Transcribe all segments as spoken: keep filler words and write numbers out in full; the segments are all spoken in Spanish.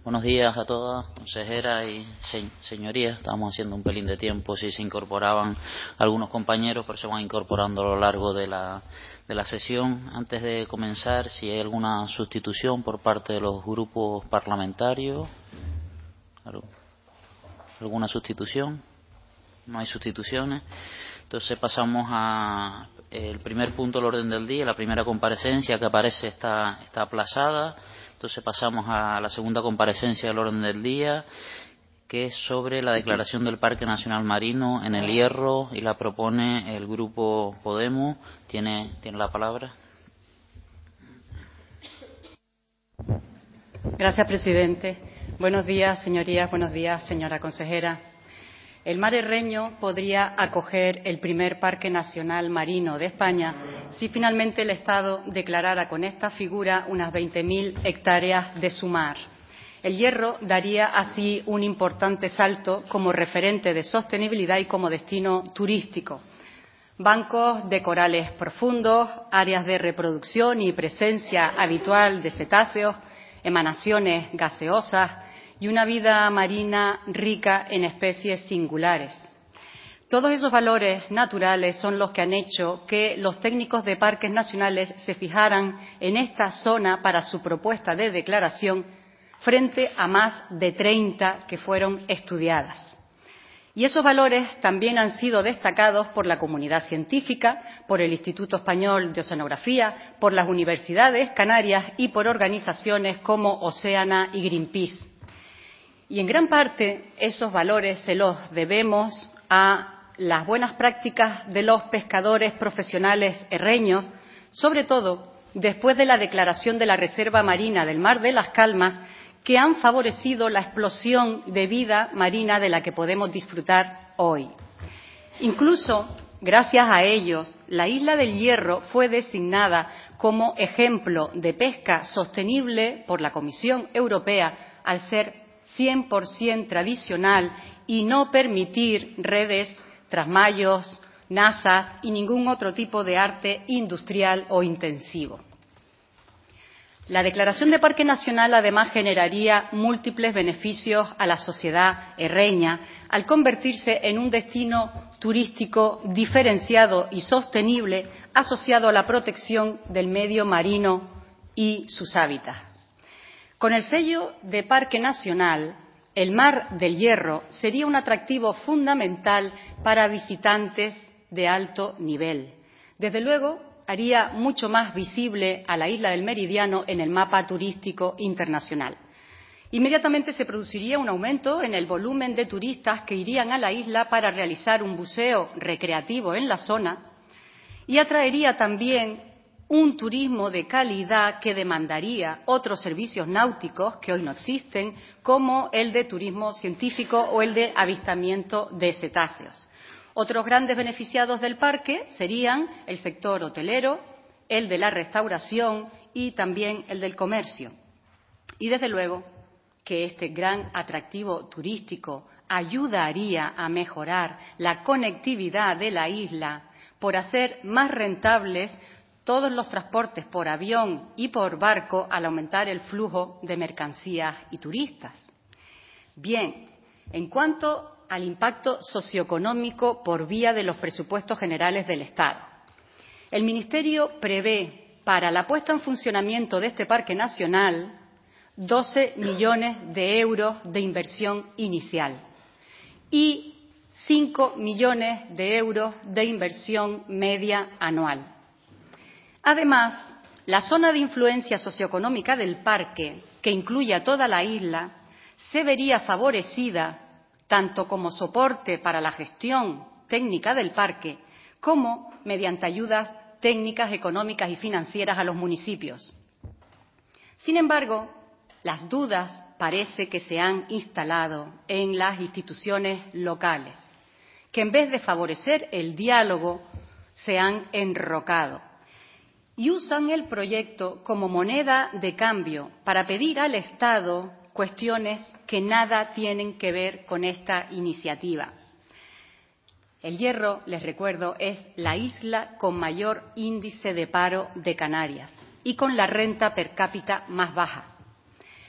Buenos días a todas, consejera y se señorías. Estábamos haciendo un pelín de tiempo si se incorporaban algunos compañeros, pero se van incorporando a lo largo de la, de la sesión. Antes de comenzar, si hay alguna sustitución por parte de los grupos parlamentarios. ¿Alguna sustitución? No hay sustituciones. Entonces pasamos a el primer punto del orden del día. La primera comparecencia que aparece está, está aplazada. Entonces pasamos a la segunda comparecencia del orden del día, que es sobre la declaración del Parque Nacional Marino en El Hierro, y la propone el Grupo Podemos. Tiene, tiene la palabra. Gracias, presidente. Buenos días, señorías. Buenos días, señora consejera. El Mar Herreño podría acoger el primer Parque Nacional Marino de España si finalmente el Estado declarara con esta figura unas veinte mil hectáreas de su mar. El Hierro daría así un importante salto como referente de sostenibilidad y como destino turístico. Bancos de corales profundos, áreas de reproducción y presencia habitual de cetáceos, emanaciones gaseosas y una vida marina rica en especies singulares. Todos esos valores naturales son los que han hecho que los técnicos de parques nacionales se fijaran en esta zona para su propuesta de declaración frente a más de treinta que fueron estudiadas. Y esos valores también han sido destacados por la comunidad científica, por el Instituto Español de Oceanografía, por las universidades canarias y por organizaciones como Oceana y Greenpeace. Y en gran parte esos valores se los debemos a las buenas prácticas de los pescadores profesionales herreños, sobre todo después de la declaración de la Reserva Marina del Mar de las Calmas, que han favorecido la explosión de vida marina de la que podemos disfrutar hoy. Incluso, gracias a ellos, la isla del Hierro fue designada como ejemplo de pesca sostenible por la Comisión Europea al ser cien por ciento tradicional y no permitir redes, trasmayos, nazas y ningún otro tipo de arte industrial o intensivo. La declaración de Parque Nacional además generaría múltiples beneficios a la sociedad herreña al convertirse en un destino turístico diferenciado y sostenible asociado a la protección del medio marino y sus hábitats. Con el sello de Parque Nacional, el Mar del Hierro sería un atractivo fundamental para visitantes de alto nivel. Desde luego, haría mucho más visible a la isla del Meridiano en el mapa turístico internacional. Inmediatamente se produciría un aumento en el volumen de turistas que irían a la isla para realizar un buceo recreativo en la zona y atraería también un turismo de calidad que demandaría otros servicios náuticos que hoy no existen, como el de turismo científico o el de avistamiento de cetáceos. Otros grandes beneficiados del parque serían el sector hotelero, el de la restauración y también el del comercio. Y desde luego que este gran atractivo turístico ayudaría a mejorar la conectividad de la isla por hacer más rentables todos los transportes por avión y por barco al aumentar el flujo de mercancías y turistas. Bien, en cuanto al impacto socioeconómico por vía de los presupuestos generales del Estado, el Ministerio prevé para la puesta en funcionamiento de este Parque Nacional doce millones de euros de inversión inicial y cinco millones de euros de inversión media anual. Además, la zona de influencia socioeconómica del parque, que incluye a toda la isla, se vería favorecida tanto como soporte para la gestión técnica del parque como mediante ayudas técnicas, económicas y financieras a los municipios. Sin embargo, las dudas parece que se han instalado en las instituciones locales, que en vez de favorecer el diálogo se han enrocado y usan el proyecto como moneda de cambio para pedir al Estado cuestiones que nada tienen que ver con esta iniciativa. El Hierro, les recuerdo, es la isla con mayor índice de paro de Canarias y con la renta per cápita más baja.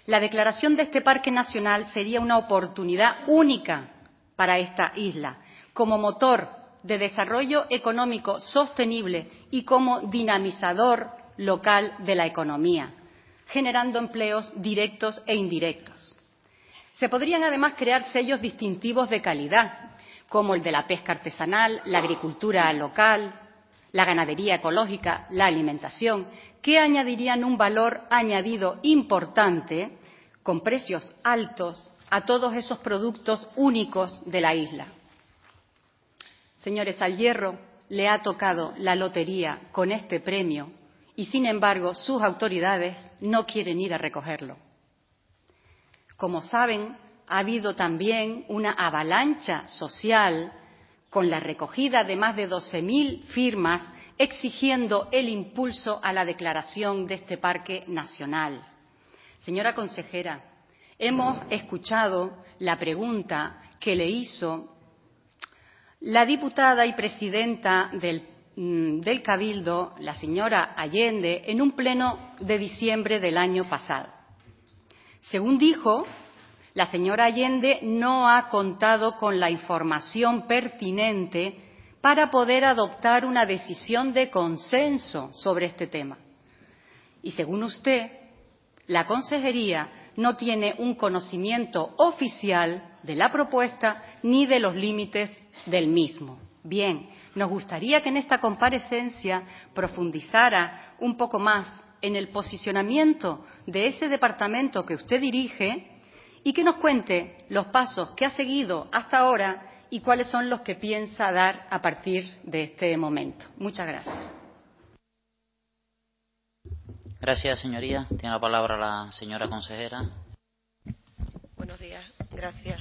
La declaración de este parque nacional sería una oportunidad única para esta isla, como motor de desarrollo económico sostenible y como dinamizador local de la economía, generando empleos directos e indirectos. Se podrían además crear sellos distintivos de calidad, como el de la pesca artesanal, la agricultura local, la ganadería ecológica, la alimentación, que añadirían un valor añadido importante con precios altos a todos esos productos únicos de la isla. Señores, al Hierro le ha tocado la lotería con este premio y, sin embargo, sus autoridades no quieren ir a recogerlo. Como saben, ha habido también una avalancha social con la recogida de más de doce mil firmas exigiendo el impulso a la declaración de este parque nacional. Señora consejera, hemos escuchado la pregunta que le hizo la diputada y presidenta del, del Cabildo, la señora Allende, en un pleno de diciembre del año pasado. Según dijo, la señora Allende no ha contado con la información pertinente para poder adoptar una decisión de consenso sobre este tema. Y según usted, la consejería no tiene un conocimiento oficial de la propuesta ni de los límites del mismo. Bien, nos gustaría que en esta comparecencia profundizara un poco más en el posicionamiento de ese departamento que usted dirige y que nos cuente los pasos que ha seguido hasta ahora y cuáles son los que piensa dar a partir de este momento. Muchas gracias. Gracias, señoría. Tiene la palabra la señora consejera. Buenos días. Gracias.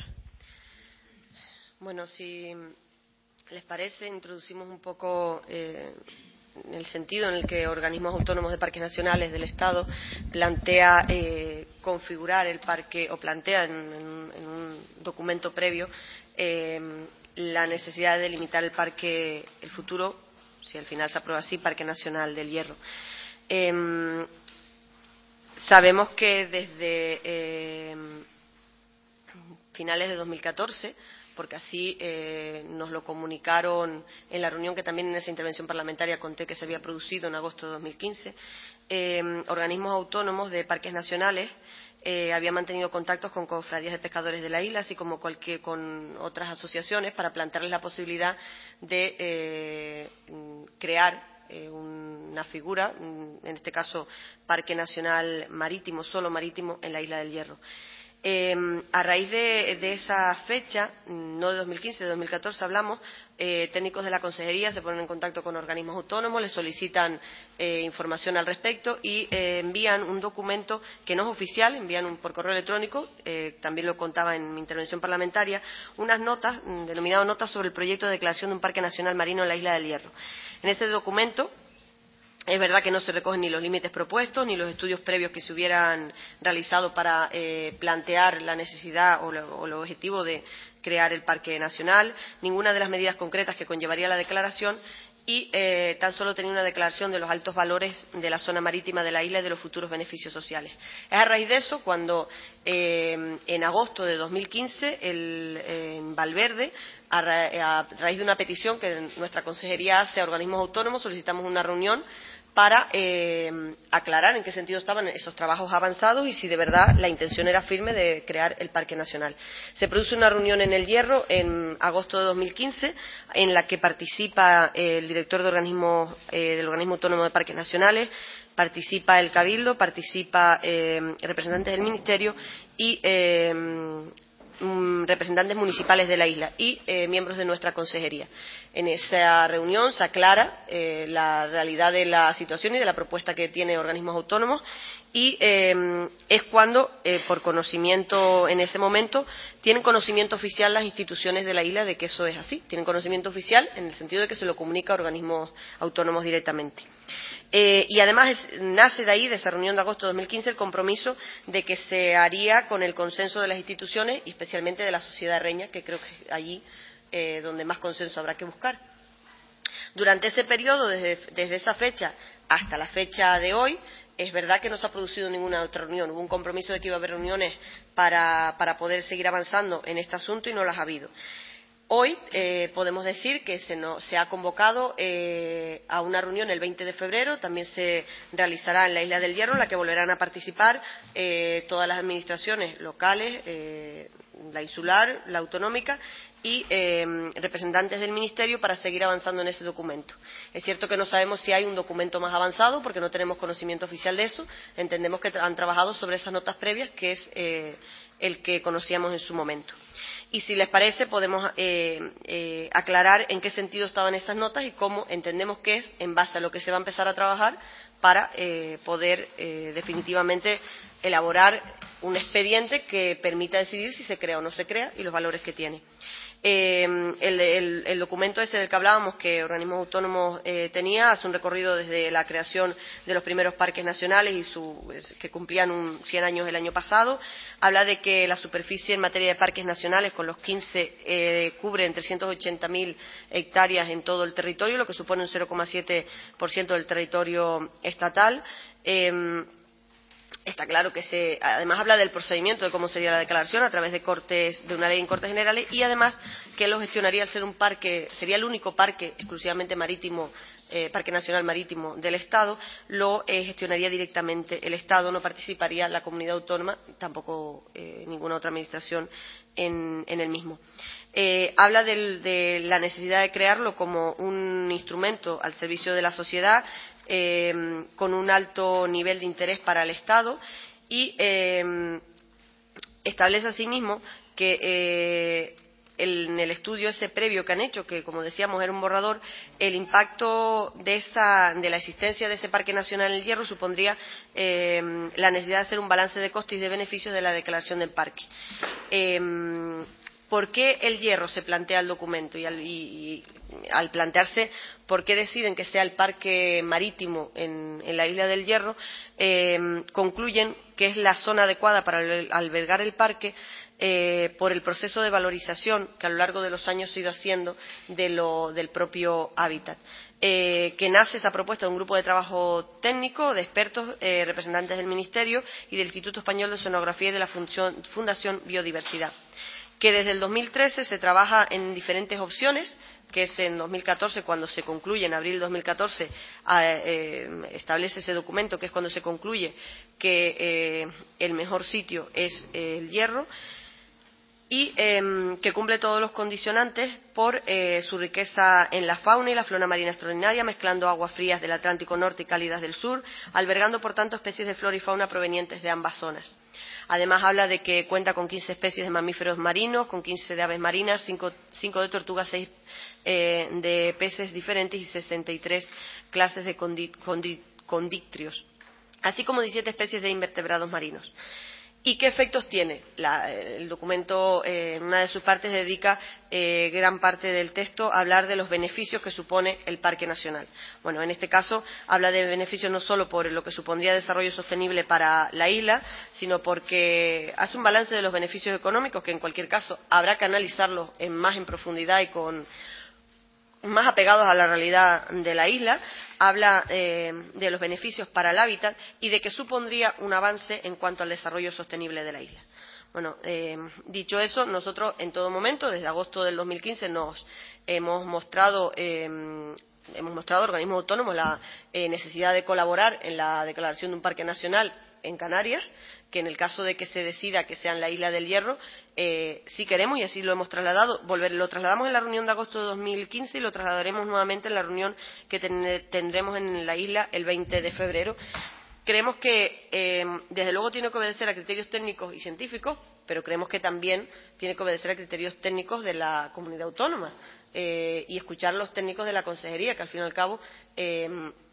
Bueno, si les parece, introducimos un poco eh, en el sentido en el que organismos autónomos de parques nacionales del Estado plantea eh, configurar el parque, o plantea en, en, en un documento previo eh, la necesidad de delimitar el parque, el futuro, si al final se aprueba así, Parque Nacional del Hierro. Eh, sabemos que desde eh, finales de dos mil catorce, porque así eh, nos lo comunicaron en la reunión que también en esa intervención parlamentaria conté que se había producido en agosto de dos mil quince, eh, organismos autónomos de parques nacionales eh, habían mantenido contactos con cofradías de pescadores de la isla, así como cualquier, con otras asociaciones, para plantearles la posibilidad de eh, crear eh, una figura, en este caso Parque Nacional Marítimo, solo marítimo, en la isla del Hierro. Eh, a raíz de, de esa fecha, no de dos mil quince, de dos mil catorce hablamos, eh, técnicos de la consejería se ponen en contacto con organismos autónomos, les solicitan eh, información al respecto y eh, envían un documento que no es oficial, envían un, por correo electrónico, eh, también lo contaba en mi intervención parlamentaria, unas notas, denominadas notas sobre el proyecto de declaración de un parque nacional marino en la isla del Hierro. En ese documento es verdad que no se recogen ni los límites propuestos ni los estudios previos que se hubieran realizado para eh, plantear la necesidad o, lo, o el objetivo de crear el Parque Nacional, ninguna de las medidas concretas que conllevaría la declaración y eh, tan solo tenía una declaración de los altos valores de la zona marítima de la isla y de los futuros beneficios sociales. Es a raíz de eso cuando eh, en agosto de dos mil quince el, eh, en Valverde, a, ra a raíz de una petición que nuestra consejería hace a organismos autónomos, solicitamos una reunión para eh, aclarar en qué sentido estaban esos trabajos avanzados y si de verdad la intención era firme de crear el Parque Nacional. Se produce una reunión en El Hierro en agosto de dos mil quince en la que participa eh, el director de organismos, eh, del Organismo Autónomo de Parques Nacionales, participa el Cabildo, participa eh, representantes del Ministerio y eh, representantes municipales de la isla y eh, miembros de nuestra consejería. En esa reunión se aclara eh, la realidad de la situación y de la propuesta que tiene organismos autónomos y eh, es cuando, eh, por conocimiento en ese momento, tienen conocimiento oficial las instituciones de la isla de que eso es así. Tienen conocimiento oficial en el sentido de que se lo comunica a organismos autónomos directamente. Eh, y además es, nace de ahí, de esa reunión de agosto de dos mil quince, el compromiso de que se haría con el consenso de las instituciones y especialmente de la sociedad reña, que creo que es allí eh, donde más consenso habrá que buscar. Durante ese periodo, desde, desde esa fecha hasta la fecha de hoy, Es verdad que no se ha producido ninguna otra reunión. Hubo un compromiso de que iba a haber reuniones para, para poder seguir avanzando en este asunto y no las ha habido. Hoy eh, podemos decir que se, no, se ha convocado eh, a una reunión el veinte de febrero, también se realizará en la Isla del Hierro, en la que volverán a participar eh, todas las administraciones locales, eh, la insular, la autonómica y eh, representantes del Ministerio para seguir avanzando en ese documento. Es cierto que no sabemos si hay un documento más avanzado porque no tenemos conocimiento oficial de eso. Entendemos que han trabajado sobre esas notas previas, que es eh, el que conocíamos en su momento. Y si les parece podemos eh, eh, aclarar en qué sentido estaban esas notas y cómo entendemos que es en base a lo que se va a empezar a trabajar para eh, poder eh, definitivamente elaborar un expediente que permita decidir si se crea o no se crea y los valores que tiene. Eh, el, el, el documento ese del que hablábamos, que Organismos Autónomos eh, tenía, hace un recorrido desde la creación de los primeros parques nacionales y su, que cumplían un cien años el año pasado. Habla de que la superficie en materia de parques nacionales, con los quince, eh, cubren trescientas ochenta mil hectáreas en todo el territorio, lo que supone un cero coma siete por ciento del territorio estatal. Eh, Está claro que se, además habla del procedimiento de cómo sería la declaración a través de cortes, de una ley en Cortes Generales, y además que lo gestionaría al ser un parque, sería el único parque exclusivamente marítimo, eh, parque nacional marítimo del Estado, lo eh, gestionaría directamente el Estado, no participaría la comunidad autónoma, tampoco eh, ninguna otra administración en, en el mismo. Eh, habla del, de la necesidad de crearlo como un instrumento al servicio de la sociedad, Eh, con un alto nivel de interés para el Estado y eh, establece asimismo que eh, el, en el estudio ese previo que han hecho, que como decíamos era un borrador, el impacto de, esta, de la existencia de ese Parque Nacional El Hierro supondría eh, la necesidad de hacer un balance de costes y de beneficios de la declaración del parque. Eh, ¿Por qué el Hierro se plantea el documento? Y al, y, y al plantearse por qué deciden que sea el parque marítimo en, en la Isla del Hierro, eh, concluyen que es la zona adecuada para albergar el parque eh, por el proceso de valorización que a lo largo de los años se ha ido haciendo de lo, del propio hábitat. Eh, que nace esa propuesta de un grupo de trabajo técnico, de expertos, eh, representantes del Ministerio y del Instituto Español de Oceanografía y de la Función, Fundación Biodiversidad, que desde el dos mil trece se trabaja en diferentes opciones, que es en dos mil catorce cuando se concluye, en abril de dos mil catorce eh, establece ese documento, que es cuando se concluye que eh, el mejor sitio es eh, el Hierro, y eh, que cumple todos los condicionantes por eh, su riqueza en la fauna y la flora marina extraordinaria, mezclando aguas frías del Atlántico Norte y cálidas del sur, albergando por tanto especies de flora y fauna provenientes de ambas zonas. Además habla de que cuenta con quince especies de mamíferos marinos, con quince de aves marinas, cinco, cinco de tortugas, seis eh, de peces diferentes y sesenta y tres clases de condi, condi, condictrios, así como diecisiete especies de invertebrados marinos. ¿Y qué efectos tiene? La, el documento, eh, en una de sus partes, dedica eh, gran parte del texto a hablar de los beneficios que supone el Parque Nacional. Bueno, en este caso habla de beneficios no solo por lo que supondría desarrollo sostenible para la isla, sino porque hace un balance de los beneficios económicos, que en cualquier caso habrá que analizarlos en más en profundidad y con más apegados a la realidad de la isla. Habla eh, de los beneficios para el hábitat y de que supondría un avance en cuanto al desarrollo sostenible de la isla. Bueno, eh, dicho eso, nosotros en todo momento, desde agosto del dos mil quince, nos hemos mostrado, eh, hemos mostrado a organismos autónomos la eh, necesidad de colaborar en la declaración de un parque nacional en Canarias, que en el caso de que se decida que sea en la Isla del Hierro, eh, sí queremos, y así lo hemos trasladado. Volver, lo trasladamos en la reunión de agosto de dos mil quince y lo trasladaremos nuevamente en la reunión que ten, tendremos en la isla el veinte de febrero. Creemos que, eh, desde luego, tiene que obedecer a criterios técnicos y científicos, pero creemos que también tiene que obedecer a criterios técnicos de la comunidad autónoma eh, y escuchar a los técnicos de la consejería, que al fin y al cabo eh,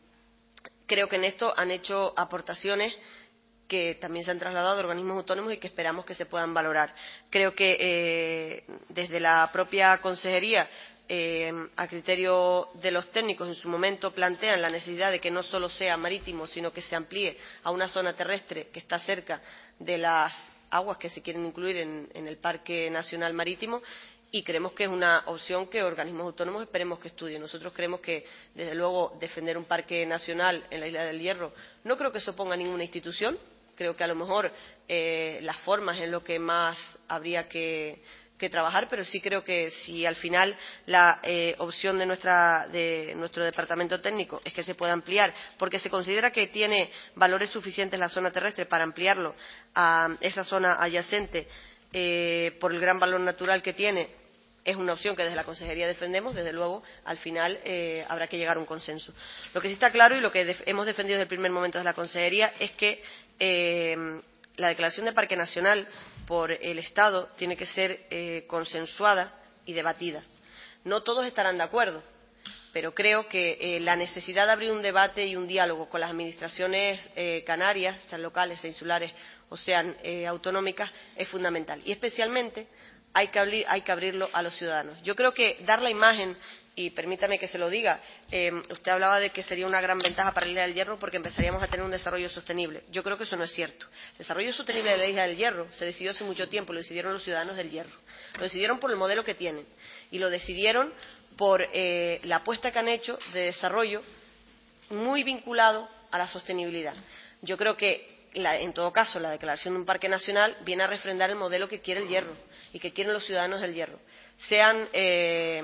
creo que en esto han hecho aportaciones que también se han trasladado a organismos autónomos y que esperamos que se puedan valorar. Creo que eh, desde la propia consejería, eh, a criterio de los técnicos, en su momento plantean la necesidad de que no solo sea marítimo, sino que se amplíe a una zona terrestre que está cerca de las aguas que se quieren incluir en, en el Parque Nacional Marítimo, y creemos que es una opción que organismos autónomos esperemos que estudien. Nosotros creemos que, desde luego, defender un parque nacional en la Isla del Hierro no creo que se oponga a ninguna institución. Creo que a lo mejor eh, las formas es lo que más habría que, que trabajar, pero sí creo que si al final la eh, opción de, nuestra, de nuestro departamento técnico es que se pueda ampliar, porque se considera que tiene valores suficientes la zona terrestre para ampliarlo a esa zona adyacente eh, por el gran valor natural que tiene, es una opción que desde la Consejería defendemos. Desde luego, al final eh, habrá que llegar a un consenso. Lo que sí está claro y lo que def hemos defendido desde el primer momento de la Consejería es que eh, la declaración de Parque Nacional por el Estado tiene que ser eh, consensuada y debatida. No todos estarán de acuerdo, pero creo que eh, la necesidad de abrir un debate y un diálogo con las administraciones eh, canarias, sean locales, sean insulares o sean eh, autonómicas, es fundamental. Y especialmente hay que, abrir, hay que abrirlo a los ciudadanos. Yo creo que dar la imagen, y permítame que se lo diga, eh, usted hablaba de que sería una gran ventaja para la Isla del Hierro porque empezaríamos a tener un desarrollo sostenible. Yo creo que eso no es cierto. El desarrollo sostenible de la Isla del Hierro se decidió hace mucho tiempo, lo decidieron los ciudadanos del Hierro. Lo decidieron por el modelo que tienen y lo decidieron por eh, la apuesta que han hecho de desarrollo muy vinculado a la sostenibilidad. Yo creo que, la, en todo caso, la declaración de un parque nacional viene a refrendar el modelo que quiere el Hierro y que quieren los ciudadanos del Hierro. Sean, eh,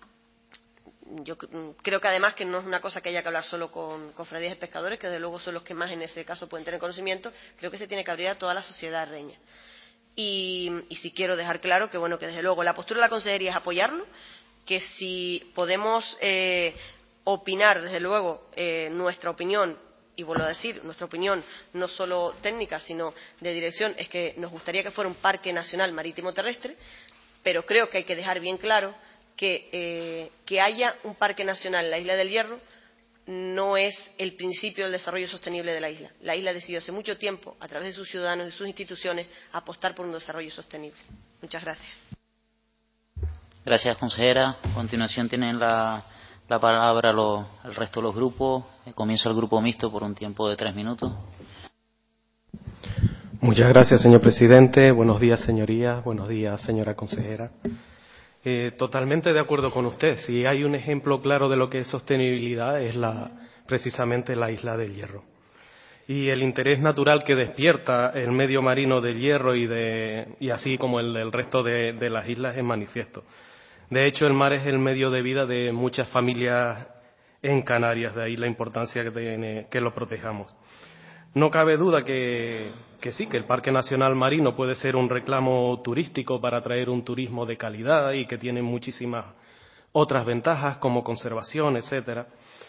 yo creo que además que no es una cosa que haya que hablar solo con cofradías de pescadores, que desde luego son los que más en ese caso pueden tener conocimiento, creo que se tiene que abrir a toda la sociedad reña. Y, y sí quiero dejar claro que, bueno, que desde luego la postura de la Consejería es apoyarlo, que si podemos eh, opinar, desde luego, eh, nuestra opinión, y vuelvo a decir, nuestra opinión no solo técnica, sino de dirección, es que nos gustaría que fuera un parque nacional marítimo terrestre, pero creo que hay que dejar bien claro que, eh, que haya un parque nacional en la Isla del Hierro no es el principio del desarrollo sostenible de la isla. La isla decidió hace mucho tiempo, a través de sus ciudadanos y sus instituciones, apostar por un desarrollo sostenible. Muchas gracias. Gracias, consejera. A continuación tienen la, la palabra lo, el resto de los grupos. Comienza el grupo mixto por un tiempo de tres minutos. Muchas gracias, señor presidente. Buenos días, señorías. Buenos días, señora consejera. Eh, totalmente de acuerdo con usted. Si hay un ejemplo claro de lo que es sostenibilidad, es la, precisamente la Isla del Hierro. Y el interés natural que despierta el medio marino del Hierro y, de, y así como el del resto de, de las islas es manifiesto. De hecho, el mar es el medio de vida de muchas familias en Canarias, de ahí la importancia que tiene que lo protejamos. No cabe duda que, que sí, que el Parque Nacional Marino puede ser un reclamo turístico para atraer un turismo de calidad y que tiene muchísimas otras ventajas como conservación, etcétera.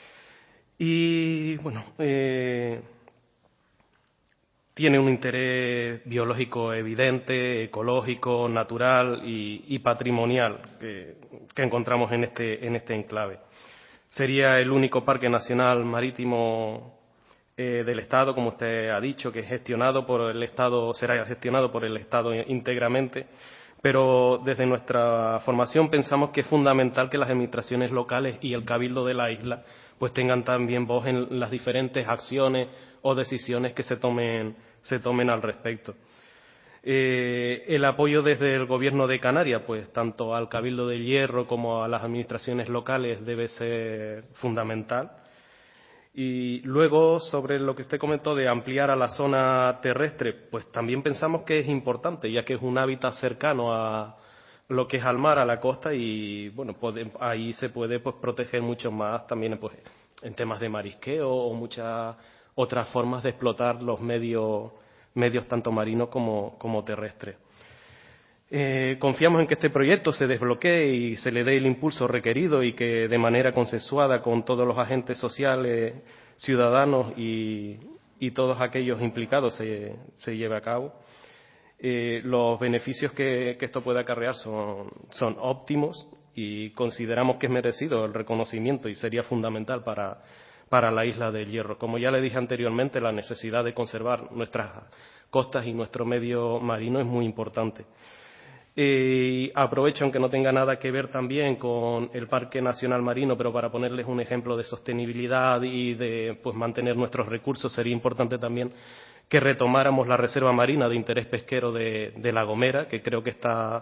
Y bueno, eh, tiene un interés biológico evidente, ecológico, natural y, y patrimonial que, que encontramos en este, en este enclave. Sería el único parque nacional marítimo eh, del Estado, como usted ha dicho, que es gestionado por el Estado, será gestionado por el Estado íntegramente, pero desde nuestra formación pensamos que es fundamental que las administraciones locales y el Cabildo de la isla pues tengan también voz en las diferentes acciones o decisiones que se tomen, se tomen al respecto. Eh, el apoyo desde el Gobierno de Canarias, pues tanto al Cabildo del Hierro como a las administraciones locales debe ser fundamental. Y luego, sobre lo que usted comentó de ampliar a la zona terrestre, pues también pensamos que es importante, ya que es un hábitat cercano a lo que es al mar, a la costa, y bueno, puede, ahí se puede pues proteger mucho más también pues en temas de marisqueo o muchas otras formas de explotar los medios, medios tanto marinos como, como terrestres. Eh, confiamos en que este proyecto se desbloquee y se le dé el impulso requerido y que de manera consensuada con todos los agentes sociales, ciudadanos y, y todos aquellos implicados se, se lleve a cabo. Eh, los beneficios que, que esto puede acarrear son, son óptimos y consideramos que es merecido el reconocimiento y sería fundamental para, para la Isla del Hierro. Como ya le dije anteriormente, la necesidad de conservar nuestras costas y nuestro medio marino es muy importante. Eh, aprovecho, aunque no tenga nada que ver también con el Parque Nacional Marino, pero para ponerles un ejemplo de sostenibilidad y de pues, mantener nuestros recursos, sería importante también que retomáramos la reserva marina de interés pesquero de, de La Gomera, que creo que está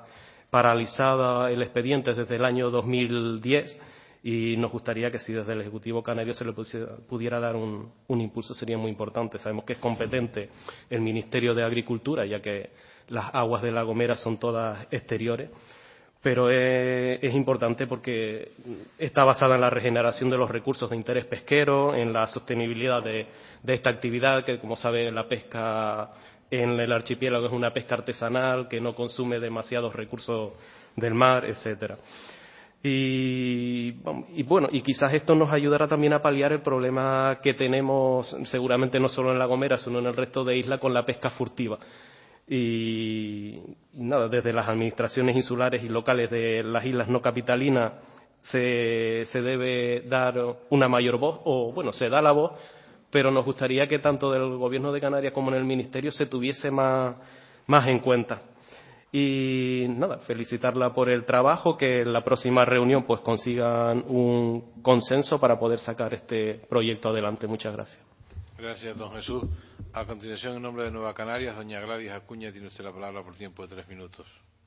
paralizada el expediente desde el año dos mil diez y nos gustaría que si desde el Ejecutivo canario se le pusiera, pudiera dar un, un impulso, sería muy importante. Sabemos que es competente el Ministerio de Agricultura, ya que las aguas de La Gomera son todas exteriores, pero es, es importante porque está basada en la regeneración de los recursos de interés pesquero, en la sostenibilidad de, de esta actividad, que como sabe la pesca en el archipiélago es una pesca artesanal que no consume demasiados recursos del mar, etcétera. Y, y bueno, y quizás esto nos ayudará también a paliar el problema que tenemos, seguramente no solo en La Gomera, sino en el resto de islas, con la pesca furtiva. Y, y nada, desde las administraciones insulares y locales de las islas no capitalinas se, se debe dar una mayor voz, o bueno, se da la voz, pero nos gustaría que tanto del Gobierno de Canarias como en el Ministerio se tuviese más, más en cuenta. Y nada, felicitarla por el trabajo, que en la próxima reunión pues consigan un consenso para poder sacar este proyecto adelante. Muchas gracias. Gracias, don Jesús. A continuación, en nombre de Nueva Canarias, doña Gladys Acuña, tiene usted la palabra por tiempo de tres minutos.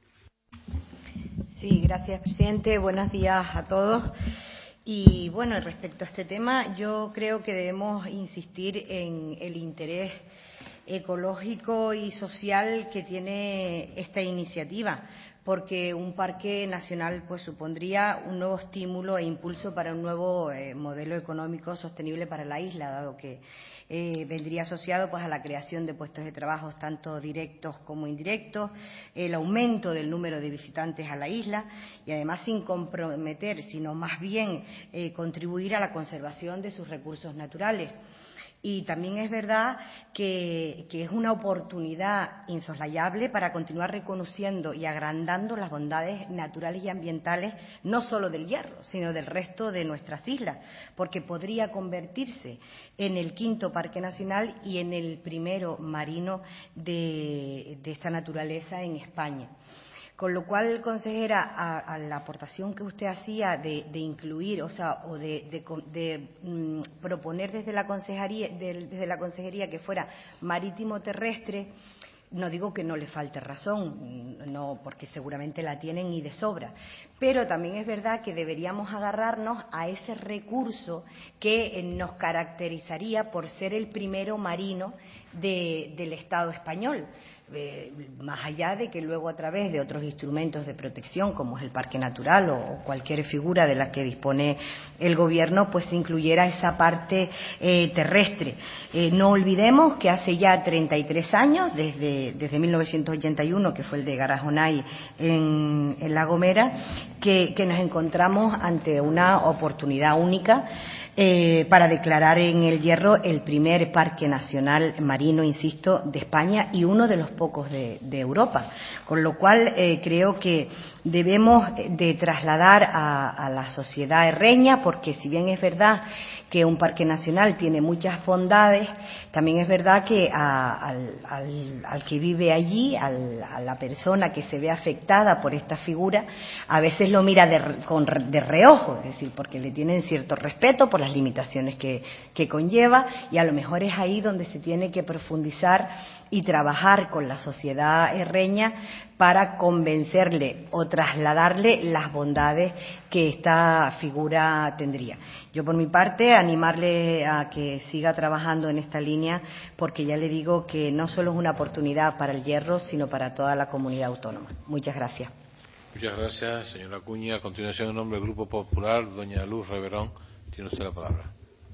Sí, gracias, presidente. Buenos días a todos. Y bueno, respecto a este tema, yo creo que debemos insistir en el interés ecológico y social que tiene esta iniciativa, porque un parque nacional pues supondría un nuevo estímulo e impulso para un nuevo eh, modelo económico sostenible para la isla, dado que eh, vendría asociado pues a la creación de puestos de trabajo tanto directos como indirectos, el aumento del número de visitantes a la isla y además sin comprometer, sino más bien eh, contribuir a la conservación de sus recursos naturales. Y también es verdad que, que es una oportunidad insoslayable para continuar reconociendo y agrandando las bondades naturales y ambientales, no solo del Hierro, sino del resto de nuestras islas, porque podría convertirse en el quinto parque nacional y en el primero marino de, de esta naturaleza en España. Con lo cual, consejera, a, a la aportación que usted hacía de, de incluir, o sea, o de, de, de mm, proponer desde la consejería, de, desde la consejería que fuera marítimo terrestre, no digo que no le falte razón, no, porque seguramente la tienen y de sobra, pero también es verdad que deberíamos agarrarnos a ese recurso que nos caracterizaría por ser el primero marino de, del Estado español. Eh, más allá de que luego a través de otros instrumentos de protección como es el parque natural o, o cualquier figura de la que dispone el gobierno pues se incluyera esa parte eh, terrestre. Eh, no olvidemos que hace ya treinta y tres años desde, desde mil novecientos ochenta y uno que fue el de Garajonay en, en La Gomera que, que nos encontramos ante una oportunidad única Eh, para declarar en el Hierro el primer parque nacional marino, insisto, de España y uno de los pocos de, de Europa. Con lo cual eh, creo que debemos de trasladar a, a la sociedad herreña, porque si bien es verdad que un parque nacional tiene muchas bondades, también es verdad que a, al, al, al que vive allí, al, a la persona que se ve afectada por esta figura, a veces lo mira de, con, de reojo, es decir, porque le tienen cierto respeto por las limitaciones que, que conlleva y a lo mejor es ahí donde se tiene que profundizar y trabajar con la sociedad herreña para convencerle o trasladarle las bondades que esta figura tendría. Yo por mi parte animarle a que siga trabajando en esta línea porque ya le digo que no solo es una oportunidad para el Hierro sino para toda la comunidad autónoma. Muchas gracias. Muchas gracias, señora Acuña. A continuación, en nombre del Grupo Popular, doña Luz Reverón, tiene usted la palabra.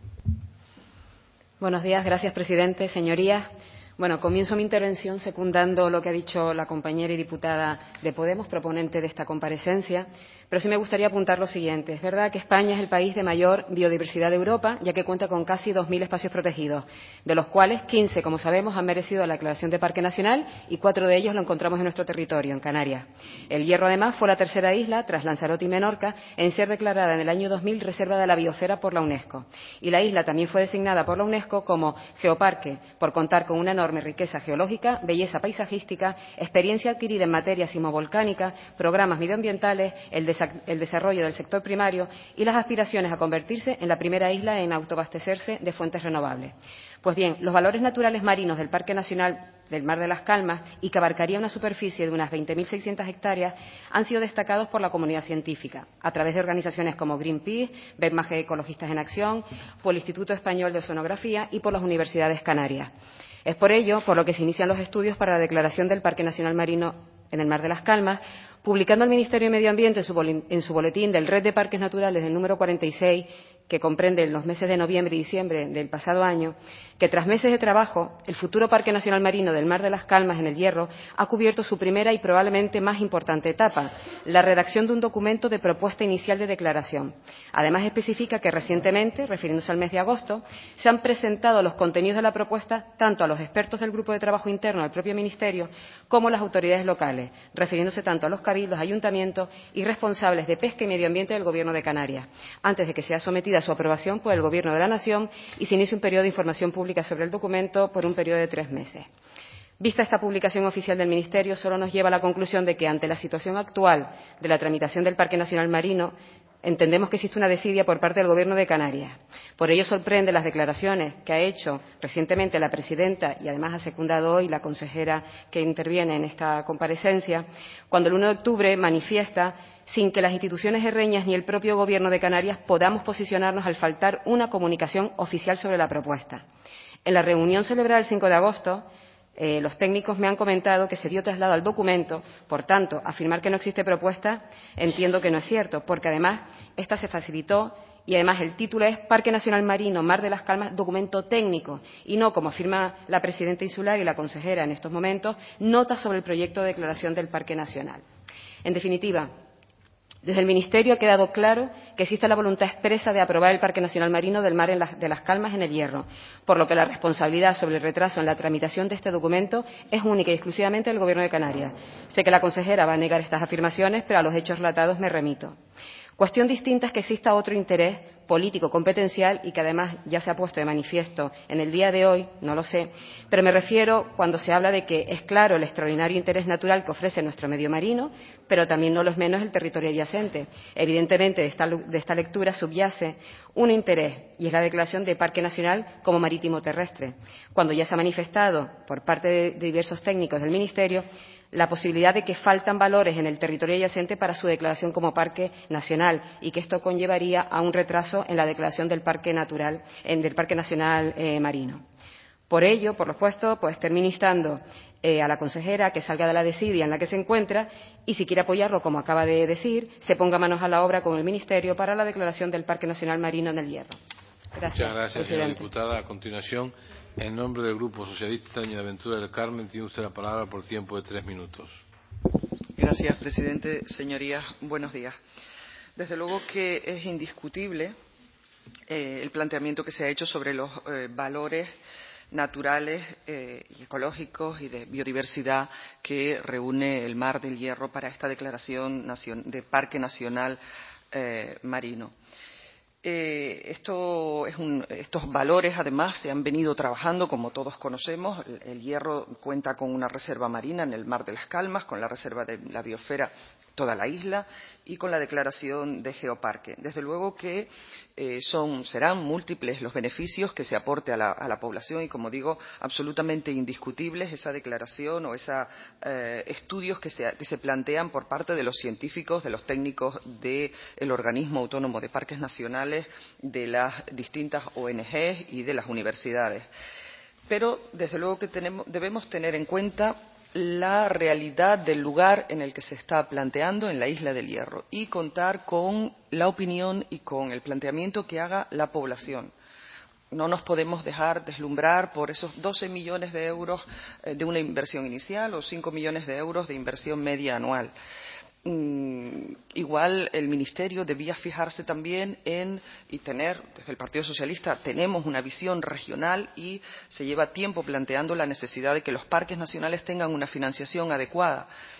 Buenos días, gracias, presidente. Señorías, bueno, comienzo mi intervención secundando lo que ha dicho la compañera y diputada de Podemos, proponente de esta comparecencia, pero sí me gustaría apuntar lo siguiente. Es verdad que España es el país de mayor biodiversidad de Europa, ya que cuenta con casi dos mil espacios protegidos, de los cuales quince, como sabemos, han merecido la declaración de Parque Nacional y cuatro de ellos lo encontramos en nuestro territorio, en Canarias. El Hierro, además, fue la tercera isla, tras Lanzarote y Menorca, en ser declarada en el año dos mil Reserva de la Biosfera por la UNESCO. Y la isla también fue designada por la UNESCO como Geoparque, por contar con una enorme riqueza geológica, belleza paisajística, experiencia adquirida en materia sismovolcánica, programas medioambientales, el el desarrollo del sector primario y las aspiraciones a convertirse en la primera isla en autoabastecerse de fuentes renovables. Pues bien, los valores naturales marinos del Parque Nacional del Mar de las Calmas, y que abarcaría una superficie de unas veinte mil seiscientas hectáreas, han sido destacados por la comunidad científica, a través de organizaciones como Greenpeace, BEPMAGE Ecologistas en Acción, por el Instituto Español de Oceanografía y por las Universidades Canarias. Es por ello por lo que se inician los estudios para la declaración del Parque Nacional Marino en el Mar de las Calmas, publicando el Ministerio de Medio Ambiente en su, en su boletín del Red de Parques Naturales del número cuarenta y seis, que comprende los meses de noviembre y diciembre del pasado año, que tras meses de trabajo, el futuro Parque Nacional Marino del Mar de las Calmas en el Hierro ha cubierto su primera y probablemente más importante etapa, la redacción de un documento de propuesta inicial de declaración. Además, especifica que recientemente, refiriéndose al mes de agosto, se han presentado los contenidos de la propuesta tanto a los expertos del grupo de trabajo interno del propio Ministerio como a las autoridades locales, refiriéndose tanto a los cabildos, ayuntamientos y responsables de pesca y medio ambiente del Gobierno de Canarias, antes de que sea sometida a su aprobación por el Gobierno de la Nación y se inicie un periodo de información pública sobre el documento por un periodo de tres meses. Vista esta publicación oficial del Ministerio, solo nos lleva a la conclusión de que, ante la situación actual de la tramitación del Parque Nacional Marino, entendemos que existe una desidia por parte del Gobierno de Canarias. Por ello, sorprende las declaraciones que ha hecho recientemente la presidenta y además ha secundado hoy la consejera que interviene en esta comparecencia, cuando el uno de octubre manifiesta sin que las instituciones herreñas ni el propio Gobierno de Canarias podamos posicionarnos al faltar una comunicación oficial sobre la propuesta. En la reunión celebrada el cinco de agosto, eh, los técnicos me han comentado que se dio traslado al documento. Por tanto, afirmar que no existe propuesta entiendo que no es cierto, porque además esta se facilitó y además el título es Parque Nacional Marino Mar de las Calmas, documento técnico, y no, como afirma la presidenta insular y la consejera en estos momentos, nota sobre el proyecto de declaración del Parque Nacional. En definitiva, desde el Ministerio ha quedado claro que existe la voluntad expresa de aprobar el Parque Nacional Marino del Mar de las Calmas en el Hierro, por lo que la responsabilidad sobre el retraso en la tramitación de este documento es única y exclusivamente del Gobierno de Canarias. Sé que la consejera va a negar estas afirmaciones, pero a los hechos relatados me remito. Cuestión distinta es que exista otro interés político competencial y que además ya se ha puesto de manifiesto en el día de hoy, no lo sé, pero me refiero cuando se habla de que es claro el extraordinario interés natural que ofrece nuestro medio marino, pero también no lo es menos el territorio adyacente. Evidentemente, de esta, de esta lectura subyace un interés y es la declaración de Parque Nacional como marítimo terrestre, cuando ya se ha manifestado por parte de, de diversos técnicos del Ministerio la posibilidad de que faltan valores en el territorio adyacente para su declaración como parque nacional y que esto conllevaría a un retraso en la declaración del parque natural, en, del parque nacional eh, marino. Por ello, por lo puesto, pues termino instando eh, a la consejera que salga de la desidia en la que se encuentra y, si quiere apoyarlo, como acaba de decir, se ponga manos a la obra con el Ministerio para la declaración del Parque Nacional Marino en el Hierro. Gracias, Muchas gracias, señora presidente. diputada. A continuación, en nombre del Grupo Socialista, doña Ventura del Carmen, tiene usted la palabra por tiempo de tres minutos. Gracias, presidente. Señorías, buenos días. Desde luego que es indiscutible eh, el planteamiento que se ha hecho sobre los eh, valores naturales eh, y ecológicos y de biodiversidad que reúne el Mar del Hierro para esta declaración de Parque Nacional eh, Marino. Eh, esto es un, estos valores, además, se han venido trabajando, como todos conocemos. El, el Hierro cuenta con una reserva marina en el Mar de las Calmas, con la reserva de la biosfera toda la isla y con la declaración de geoparque. Desde luego que eh, son, serán múltiples los beneficios que se aporte a la, a la población y, como digo, absolutamente indiscutibles esa declaración o esos eh, estudios que se, que se plantean por parte de los científicos, de los técnicos del organismo autónomo de parques nacionales, de las distintas O N Ges y de las universidades. Pero, desde luego que tenemos, debemos tener en cuenta la realidad del lugar en el que se está planteando, en la isla del Hierro, y contar con la opinión y con el planteamiento que haga la población. No nos podemos dejar deslumbrar por esos doce millones de euros de una inversión inicial o cinco millones de euros de inversión media anual. Mm, igual el Ministerio debía fijarse también en, y tener, desde el Partido Socialista tenemos una visión regional y se lleva tiempo planteando la necesidad de que los parques nacionales tengan una financiación adecuada.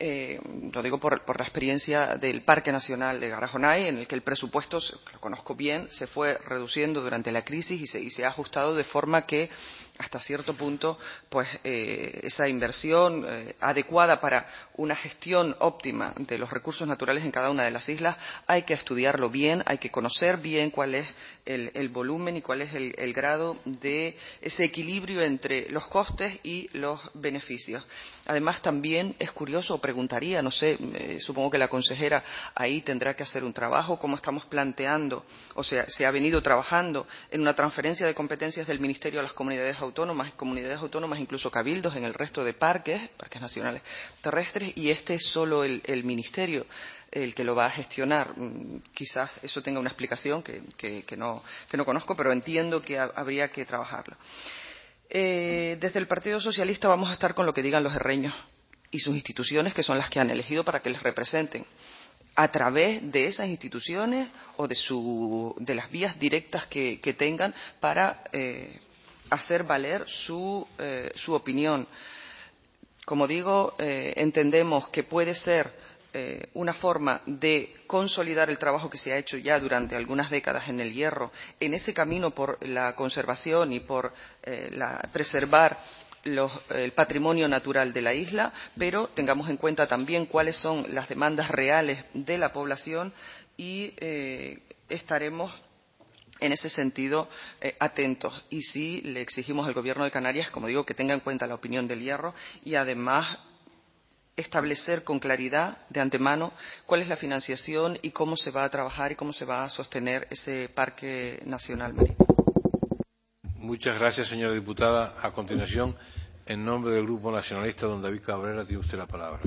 Eh, lo digo por, por la experiencia del Parque Nacional de Garajonay, en el que el presupuesto, lo conozco bien, se fue reduciendo durante la crisis y se, y se ha ajustado de forma que hasta cierto punto pues eh, esa inversión eh, adecuada para una gestión óptima de los recursos naturales en cada una de las islas hay que estudiarlo bien, hay que conocer bien cuál es el, el volumen y cuál es el, el grado de ese equilibrio entre los costes y los beneficios. Además, también es curioso, preguntaría, no sé, eh, supongo que la consejera ahí tendrá que hacer un trabajo, cómo estamos planteando, o sea, se ha venido trabajando en una transferencia de competencias del Ministerio a las comunidades autónomas, comunidades autónomas, incluso cabildos en el resto de parques, parques nacionales terrestres, y este es solo el, el Ministerio el que lo va a gestionar. Quizás eso tenga una explicación que, que, que, no, que no conozco, pero entiendo que ha, habría que trabajarlo. Eh, desde el Partido Socialista vamos a estar con lo que digan los herreños y sus instituciones, que son las que han elegido para que les representen, a través de esas instituciones o de, su, de las vías directas que, que tengan para eh, hacer valer su, eh, su opinión. Como digo, eh, entendemos que puede ser Eh, una forma de consolidar el trabajo que se ha hecho ya durante algunas décadas en el Hierro, en ese camino por la conservación y por eh, la, preservar los, el patrimonio natural de la isla, pero tengamos en cuenta también cuáles son las demandas reales de la población y eh, estaremos en ese sentido eh, atentos. Y sí le exigimos al Gobierno de Canarias, como digo, que tenga en cuenta la opinión del Hierro y además establecer con claridad de antemano cuál es la financiación y cómo se va a trabajar y cómo se va a sostener ese Parque Nacional Marino. Muchas gracias, señora diputada. A continuación, en nombre del Grupo Nacionalista, don David Cabrera, tiene usted la palabra.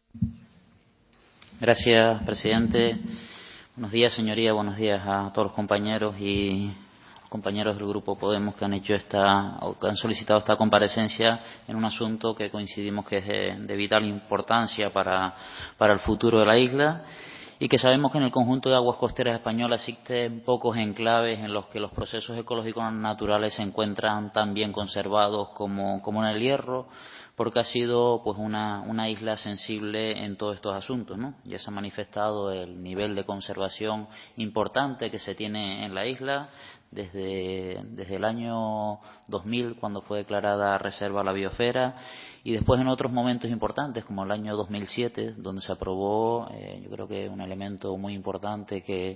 Gracias, presidente. Buenos días, señoría. Buenos días a todos los compañeros y compañeros del Grupo Podemos que han hecho esta, o que han solicitado esta comparecencia en un asunto que coincidimos que es de, de vital importancia para, para el futuro de la isla y que sabemos que en el conjunto de aguas costeras españolas existen pocos enclaves en los que los procesos ecológicos naturales se encuentran tan bien conservados como, como en el Hierro, porque ha sido pues una, una isla sensible en todos estos asuntos, ¿no? Ya se ha manifestado el nivel de conservación importante que se tiene en la isla desde, desde el año dos mil, cuando fue declarada reserva la biosfera, y después en otros momentos importantes, como el año dos mil siete, donde se aprobó, eh, yo creo que un elemento muy importante que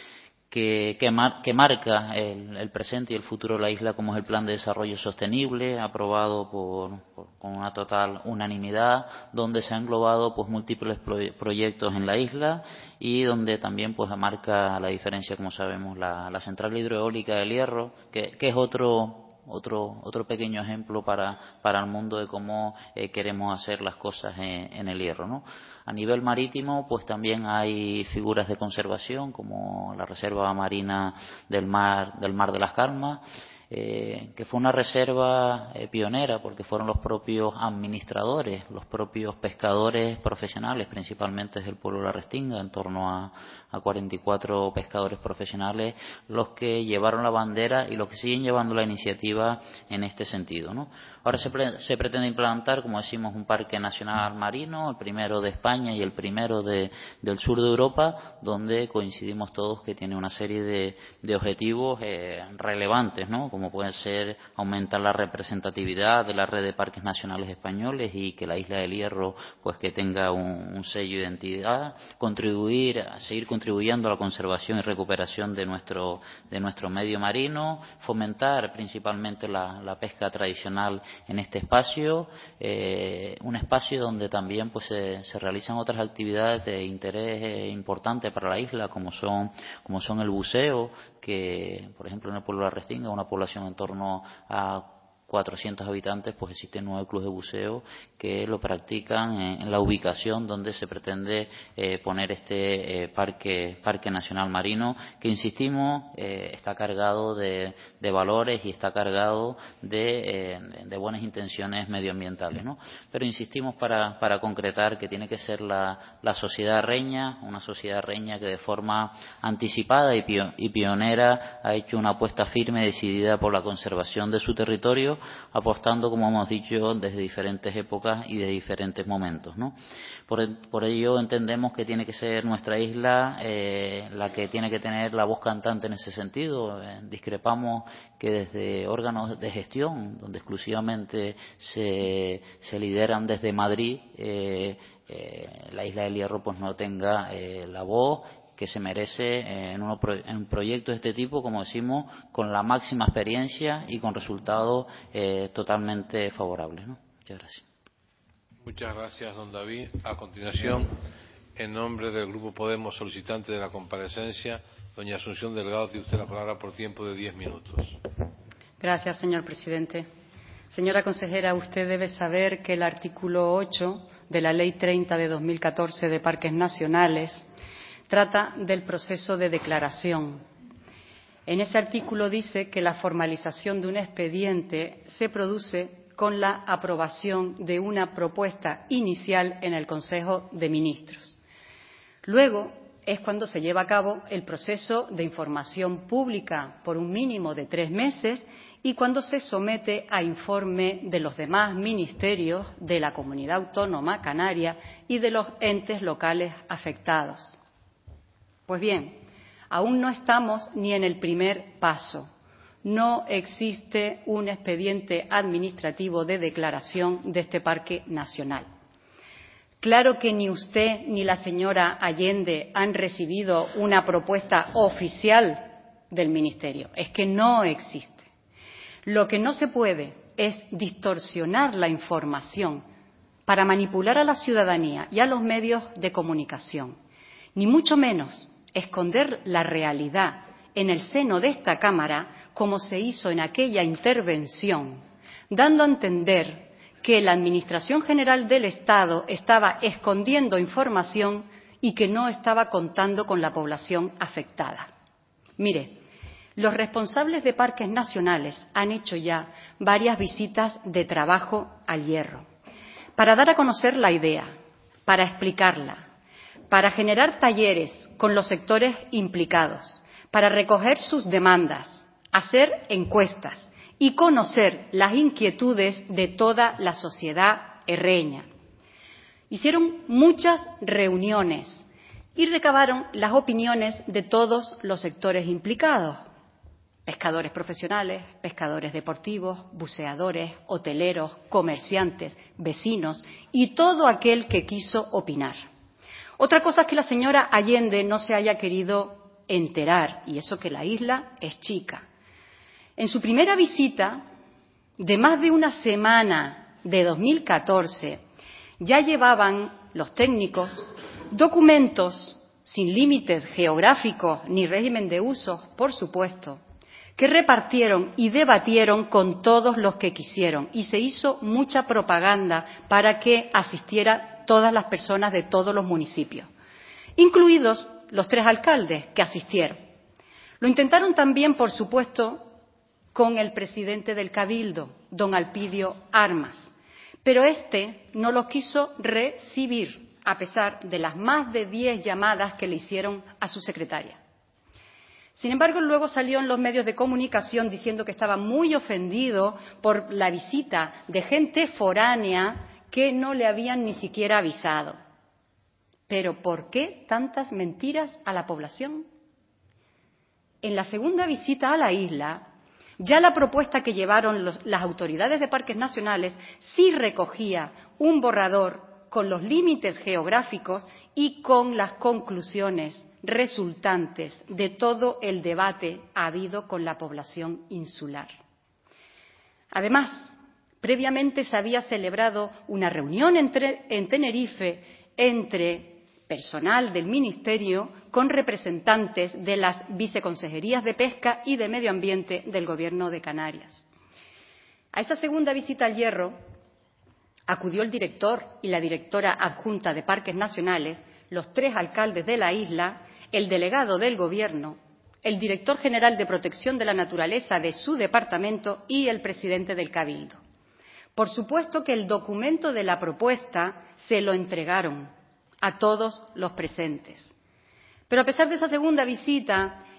que, que, mar, que marca el, el presente y el futuro de la isla, como es el Plan de Desarrollo Sostenible, aprobado por, por, con una total unanimidad, donde se han englobado pues múltiples pro, proyectos en la isla y donde también pues marca la diferencia, como sabemos, la, la central hidroeólica del Hierro, que, que es otro otro otro pequeño ejemplo para para el mundo de cómo eh, queremos hacer las cosas en, en el Hierro, ¿no? A nivel marítimo, pues también hay figuras de conservación como la Reserva Marina del Mar del Mar de las Calmas, eh, que fue una reserva eh, pionera porque fueron los propios administradores, los propios pescadores profesionales, principalmente del pueblo de la Restinga, en torno a, a cuarenta y cuatro pescadores profesionales, los que llevaron la bandera y los que siguen llevando la iniciativa en este sentido, ¿no? Ahora se, pre se pretende implantar, como decimos, un parque nacional marino, el primero de España y el primero de, del sur de Europa, donde coincidimos todos que tiene una serie de, de objetivos eh, relevantes, ¿no? Como pueden ser aumentar la representatividad de la red de parques nacionales españoles y que la isla del Hierro pues que tenga un, un sello de identidad, contribuir a seguir contribuyendo a la conservación y recuperación de nuestro de nuestro medio marino, fomentar principalmente la, la pesca tradicional en este espacio, eh, un espacio donde también pues se, se realizan otras actividades de interés eh, importante para la isla, como son como son el buceo, que por ejemplo en el pueblo de la Restinga, una población en torno a cuatrocientos habitantes, pues existen nueve clubes de buceo que lo practican en, en la ubicación donde se pretende eh, poner este eh, parque parque nacional marino, que insistimos eh, está cargado de, de valores y está cargado de, eh, de buenas intenciones medioambientales, ¿no? Pero insistimos para, para concretar que tiene que ser la, la sociedad reña, una sociedad reña que de forma anticipada y, pio, y pionera ha hecho una apuesta firme y decidida por la conservación de su territorio, apostando, como hemos dicho, desde diferentes épocas y de diferentes momentos, ¿no? Por, por ello entendemos que tiene que ser nuestra isla eh, la que tiene que tener la voz cantante en ese sentido. Eh, discrepamos que desde órganos de gestión, donde exclusivamente se, se lideran desde Madrid, eh, eh, la isla del Hierro pues no tenga eh, la voz que se merece en, uno, en un proyecto de este tipo, como decimos, con la máxima experiencia y con resultados eh, totalmente favorables, ¿no? Muchas gracias. Muchas gracias, don David. A continuación, en nombre del Grupo Podemos, solicitante de la comparecencia, doña Asunción Delgado, tiene usted la palabra por tiempo de diez minutos. Gracias, señor presidente. Señora consejera, usted debe saber que el artículo ocho de la Ley treinta de dos mil catorce de Parques Nacionales trata del proceso de declaración. En ese artículo dice que la formalización de un expediente se produce con la aprobación de una propuesta inicial en el Consejo de Ministros. Luego es cuando se lleva a cabo el proceso de información pública por un mínimo de tres meses y cuando se somete a informe de los demás ministerios de la Comunidad Autónoma Canaria y de los entes locales afectados. Pues bien, aún no estamos ni en el primer paso. No existe un expediente administrativo de declaración de este parque nacional. Claro que ni usted ni la señora Allende han recibido una propuesta oficial del Ministerio. Es que no existe. Lo que no se puede es distorsionar la información para manipular a la ciudadanía y a los medios de comunicación, ni mucho menos esconder la realidad en el seno de esta Cámara, como se hizo en aquella intervención, dando a entender que la Administración General del Estado estaba escondiendo información y que no estaba contando con la población afectada. Mire, los responsables de parques nacionales han hecho ya varias visitas de trabajo al Hierro para dar a conocer la idea, para explicarla, para generar talleres con los sectores implicados, para recoger sus demandas, hacer encuestas y conocer las inquietudes de toda la sociedad herreña. Hicieron muchas reuniones y recabaron las opiniones de todos los sectores implicados: pescadores profesionales, pescadores deportivos, buceadores, hoteleros, comerciantes, vecinos y todo aquel que quiso opinar. Otra cosa es que la señora Allende no se haya querido enterar, y eso que la isla es chica. En su primera visita, de más de una semana de dos mil catorce, ya llevaban los técnicos documentos sin límites geográficos ni régimen de usos, por supuesto, que repartieron y debatieron con todos los que quisieron, y se hizo mucha propaganda para que asistieran todas las personas de todos los municipios, incluidos los tres alcaldes que asistieron. Lo intentaron también, por supuesto, con el presidente del Cabildo, don Alpidio Armas, pero este no los quiso recibir, a pesar de las más de diez llamadas que le hicieron a su secretaria. Sin embargo, luego salió en los medios de comunicación diciendo que estaba muy ofendido por la visita de gente foránea que no le habían ni siquiera avisado. Pero ¿por qué tantas mentiras a la población? En la segunda visita a la isla, ya la propuesta que llevaron los, las autoridades de parques nacionales sí recogía un borrador con los límites geográficos y con las conclusiones resultantes de todo el debate habido con la población insular. Además, previamente se había celebrado una reunión entre, en Tenerife entre personal del Ministerio con representantes de las viceconsejerías de Pesca y de Medio Ambiente del Gobierno de Canarias. A esa segunda visita al Hierro acudió el director y la directora adjunta de Parques Nacionales, los tres alcaldes de la isla, el delegado del Gobierno, el director general de Protección de la Naturaleza de su departamento y el presidente del Cabildo. Por supuesto que el documento de la propuesta se lo entregaron a todos los presentes. Pero a pesar de esa segunda visita,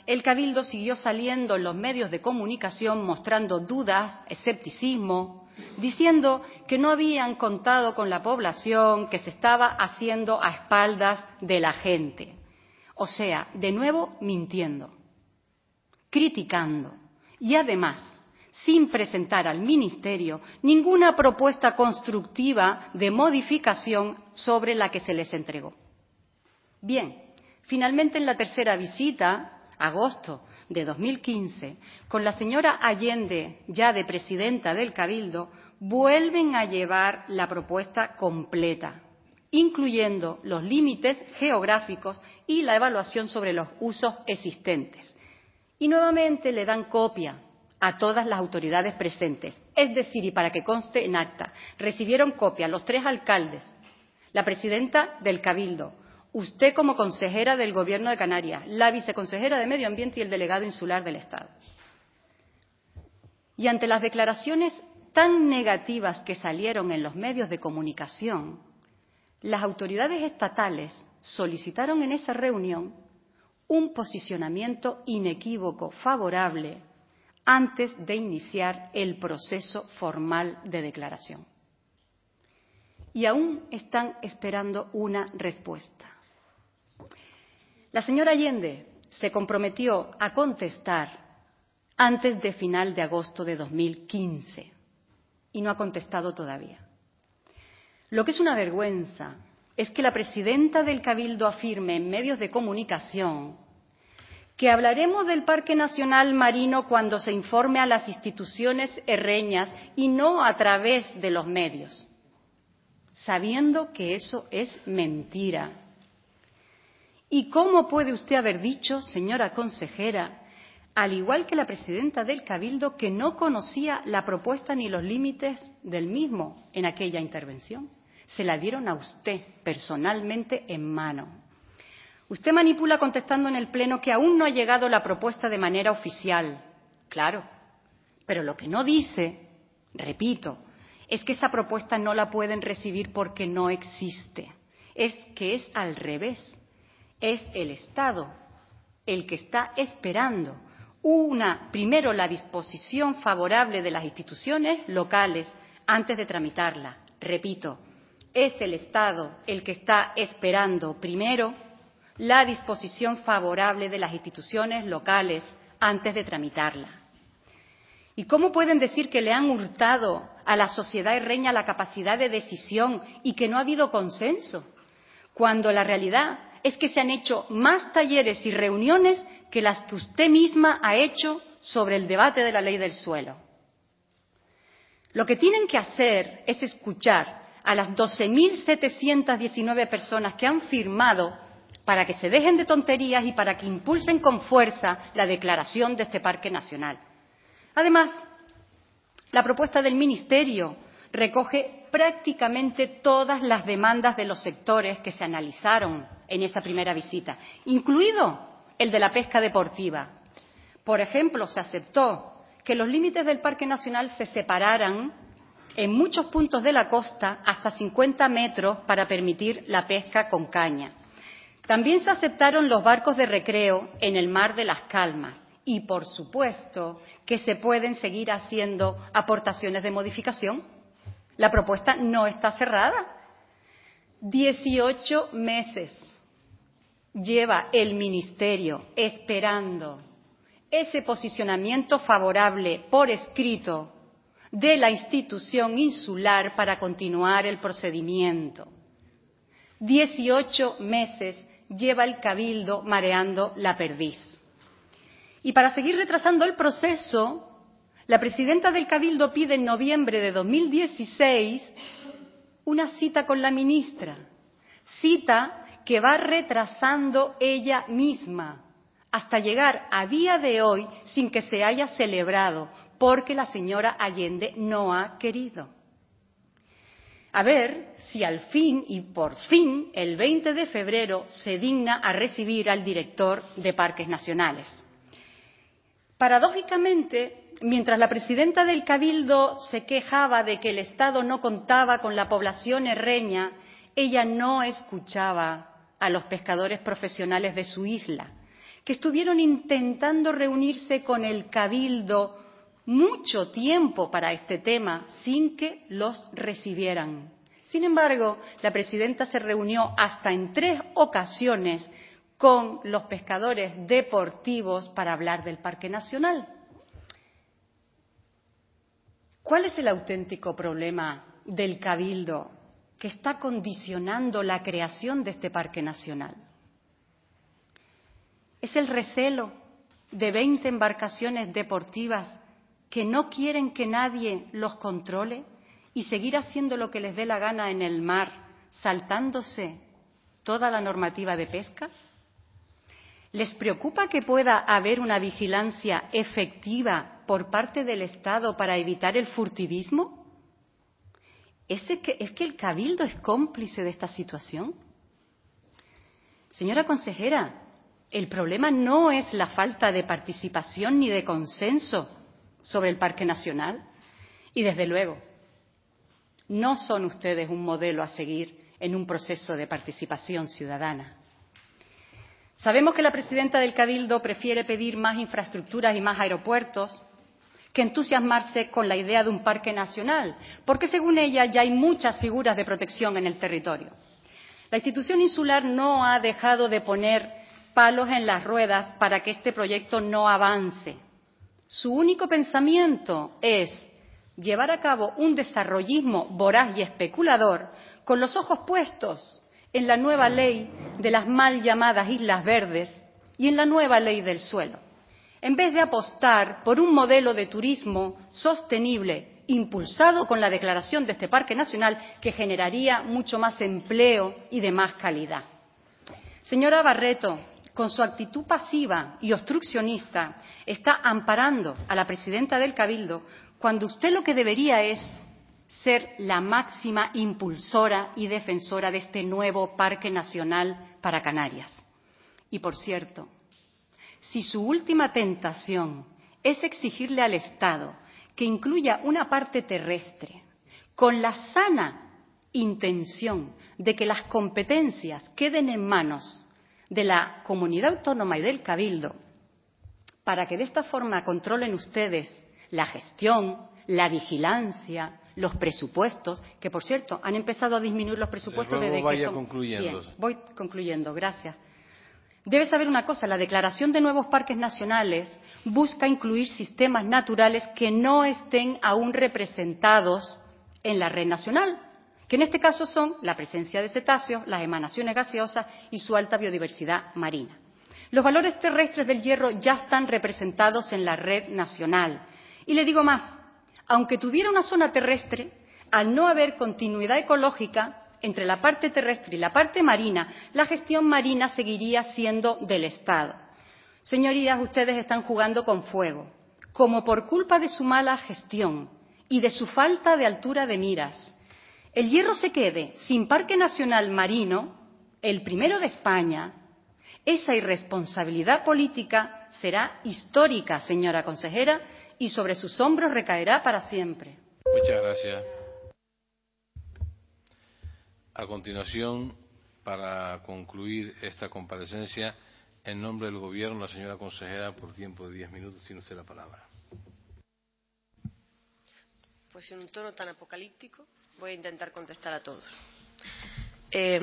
el Cabildo siguió saliendo en los medios de comunicación mostrando dudas, escepticismo, diciendo que no habían contado con la población, que se estaba haciendo a espaldas de la gente. O sea, de nuevo mintiendo, criticando y además sin presentar al Ministerio ninguna propuesta constructiva de modificación sobre la que se les entregó. Bien, finalmente en la tercera visita, agosto de dos mil quince, con la señora Allende ya de presidenta del Cabildo, vuelven a llevar la propuesta completa, incluyendo los límites geográficos y la evaluación sobre los usos existentes. Y nuevamente le dan copia a todas las autoridades presentes. Es decir, y para que conste en acta, recibieron copia los tres alcaldes, la presidenta del Cabildo, usted como consejera del Gobierno de Canarias, la viceconsejera de Medio Ambiente y el delegado insular del Estado. Y ante las declaraciones tan negativas que salieron en los medios de comunicación, las autoridades estatales solicitaron en esa reunión un posicionamiento inequívoco favorable antes de iniciar el proceso formal de declaración. Y aún están esperando una respuesta. La señora Allende se comprometió a contestar antes de final de agosto de dos mil quince y no ha contestado todavía. Lo que es una vergüenza es que la presidenta del Cabildo afirme en medios de comunicación que hablaremos del Parque Nacional Marino cuando se informe a las instituciones herreñas y no a través de los medios, sabiendo que eso es mentira. ¿Y cómo puede usted haber dicho, señora consejera, al igual que la presidenta del Cabildo, que no conocía la propuesta ni los límites del mismo en aquella intervención? Se la dieron a usted personalmente en mano. Usted manipula contestando en el Pleno que aún no ha llegado la propuesta de manera oficial. Claro, pero lo que no dice, repito, es que esa propuesta no la pueden recibir porque no existe. Es que es al revés. Es el Estado el que está esperando una, primero, la disposición favorable de las instituciones locales antes de tramitarla. Repito, es el Estado el que está esperando, primero, la disposición favorable de las instituciones locales antes de tramitarla. ¿Y cómo pueden decir que le han hurtado a la sociedad herreña la capacidad de decisión y que no ha habido consenso, cuando la realidad es que se han hecho más talleres y reuniones que las que usted misma ha hecho sobre el debate de la ley del suelo? Lo que tienen que hacer es escuchar a las doce mil setecientas diecinueve personas que han firmado para que se dejen de tonterías y para que impulsen con fuerza la declaración de este parque nacional. Además, la propuesta del Ministerio recoge prácticamente todas las demandas de los sectores que se analizaron en esa primera visita, incluido el de la pesca deportiva. Por ejemplo, se aceptó que los límites del Parque Nacional se separaran en muchos puntos de la costa hasta cincuenta metros para permitir la pesca con caña. También se aceptaron los barcos de recreo en el Mar de las Calmas y, por supuesto, que se pueden seguir haciendo aportaciones de modificación. La propuesta no está cerrada. Dieciocho meses lleva el Ministerio esperando ese posicionamiento favorable por escrito de la institución insular para continuar el procedimiento. Dieciocho meses lleva el Cabildo mareando la perdiz. Y para seguir retrasando el proceso, la presidenta del Cabildo pide en noviembre de dos mil dieciséis una cita con la ministra, cita que va retrasando ella misma hasta llegar a día de hoy sin que se haya celebrado, porque la señora Allende no ha querido. A ver si al fin y por fin el veinte de febrero se digna a recibir al director de Parques Nacionales. Paradójicamente, mientras la presidenta del Cabildo se quejaba de que el Estado no contaba con la población herreña, ella no escuchaba a los pescadores profesionales de su isla, que estuvieron intentando reunirse con el Cabildo mucho tiempo para este tema sin que los recibieran. Sin embargo, la presidenta se reunió hasta en tres ocasiones con los pescadores deportivos para hablar del Parque Nacional. ¿Cuál es el auténtico problema del Cabildo que está condicionando la creación de este Parque Nacional? ¿Es el recelo de veinte embarcaciones deportivas que no quieren que nadie los controle y seguir haciendo lo que les dé la gana en el mar, saltándose toda la normativa de pesca? ¿Les preocupa que pueda haber una vigilancia efectiva por parte del Estado para evitar el furtivismo? ¿Es que, es que el Cabildo es cómplice de esta situación? Señora consejera, el problema no es la falta de participación ni de consenso sobre el Parque Nacional. Y, desde luego, no son ustedes un modelo a seguir en un proceso de participación ciudadana. Sabemos que la presidenta del Cabildo prefiere pedir más infraestructuras y más aeropuertos que entusiasmarse con la idea de un parque nacional, porque según ella ya hay muchas figuras de protección en el territorio. La institución insular no ha dejado de poner palos en las ruedas para que este proyecto no avance. Su único pensamiento es llevar a cabo un desarrollismo voraz y especulador con los ojos puestos en la nueva ley de las mal llamadas Islas Verdes y en la nueva ley del suelo, en vez de apostar por un modelo de turismo sostenible impulsado con la declaración de este Parque Nacional que generaría mucho más empleo y de más calidad. Señora Barreto, con su actitud pasiva y obstruccionista, está amparando a la presidenta del Cabildo cuando usted lo que debería es ser la máxima impulsora y defensora de este nuevo Parque Nacional para Canarias. Y, por cierto, si su última tentación es exigirle al Estado que incluya una parte terrestre con la sana intención de que las competencias queden en manos de la comunidad autónoma y del Cabildo, para que de esta forma controlen ustedes la gestión, la vigilancia, los presupuestos, que por cierto han empezado a disminuir los presupuestos desde que vaya son... concluyendo. Bien, voy concluyendo, gracias. Debe saber una cosa, la declaración de nuevos parques nacionales busca incluir sistemas naturales que no estén aún representados en la red nacional, que en este caso son la presencia de cetáceos, las emanaciones gaseosas y su alta biodiversidad marina. Los valores terrestres del hierro ya están representados en la red nacional. Y le digo más, aunque tuviera una zona terrestre, al no haber continuidad ecológica entre la parte terrestre y la parte marina, la gestión marina seguiría siendo del Estado. Señorías, ustedes están jugando con fuego, como por culpa de su mala gestión y de su falta de altura de miras. El hierro se quede sin Parque Nacional Marino, el primero de España. Esa irresponsabilidad política será histórica, señora consejera, y sobre sus hombros recaerá para siempre. Muchas gracias. A continuación, para concluir esta comparecencia, en nombre del Gobierno, la señora consejera, por tiempo de diez minutos, tiene usted la palabra. Pues en un tono tan apocalíptico voy a intentar contestar a todos. Eh,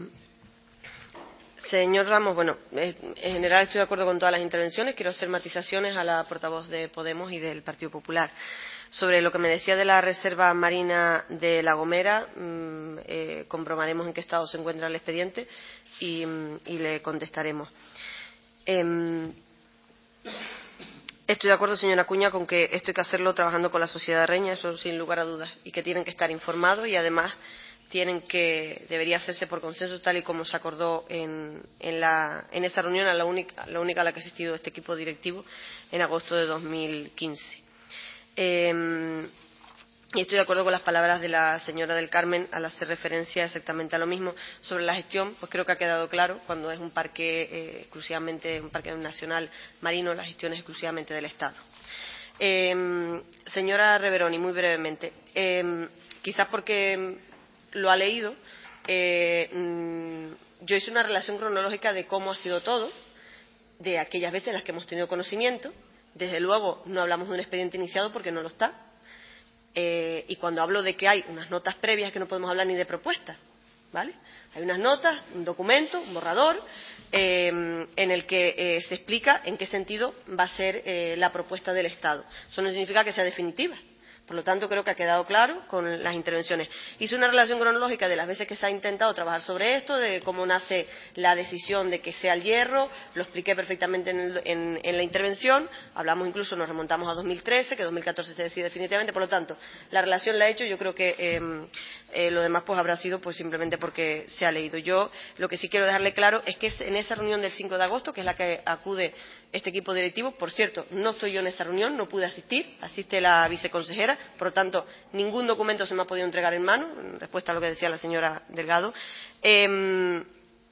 señor Ramos, bueno, en general estoy de acuerdo con todas las intervenciones. Quiero hacer matizaciones a la portavoz de Podemos y del Partido Popular. Sobre lo que me decía de la Reserva Marina de La Gomera, mmm, eh, comprobaremos en qué estado se encuentra el expediente y, y le contestaremos. Eh, Estoy de acuerdo, señora Acuña, con que esto hay que hacerlo trabajando con la sociedad reña, eso sin lugar a dudas, y que tienen que estar informados y además tienen que debería hacerse por consenso tal y como se acordó en, en, la, en esa reunión, a la única, la única a la que ha asistido este equipo directivo en agosto de dos mil quince. Eh, y estoy de acuerdo con las palabras de la señora del Carmen al hacer referencia exactamente a lo mismo. Sobre la gestión, pues creo que ha quedado claro, cuando es un parque eh, exclusivamente, un parque nacional marino, la gestión es exclusivamente del Estado. Eh, señora Reveroni, muy brevemente, eh, quizás porque lo ha leído, eh, yo hice una relación cronológica de cómo ha sido todo, de aquellas veces en las que hemos tenido conocimiento. Desde luego, no hablamos de un expediente iniciado porque no lo está. Eh, y cuando hablo de que hay unas notas previas, que no podemos hablar ni de propuestas, ¿vale? Hay unas notas, un documento, un borrador, eh, en el que eh, se explica en qué sentido va a ser eh, la propuesta del Estado. Eso no significa que sea definitiva. Por lo tanto, creo que ha quedado claro con las intervenciones. Hice una relación cronológica de las veces que se ha intentado trabajar sobre esto, de cómo nace la decisión de que sea el hierro, lo expliqué perfectamente en, el, en, en la intervención, hablamos incluso, nos remontamos a dos mil trece, que dos mil catorce se decide definitivamente, por lo tanto, la relación la he hecho, yo creo que eh, eh, lo demás pues habrá sido pues simplemente porque se ha leído. Yo lo que sí quiero dejarle claro es que en esa reunión del cinco de agosto, que es la que acude este equipo directivo, por cierto, no estoy yo en esa reunión, no pude asistir, asiste la viceconsejera, por lo tanto, ningún documento se me ha podido entregar en mano, en respuesta a lo que decía la señora Delgado. Eh, en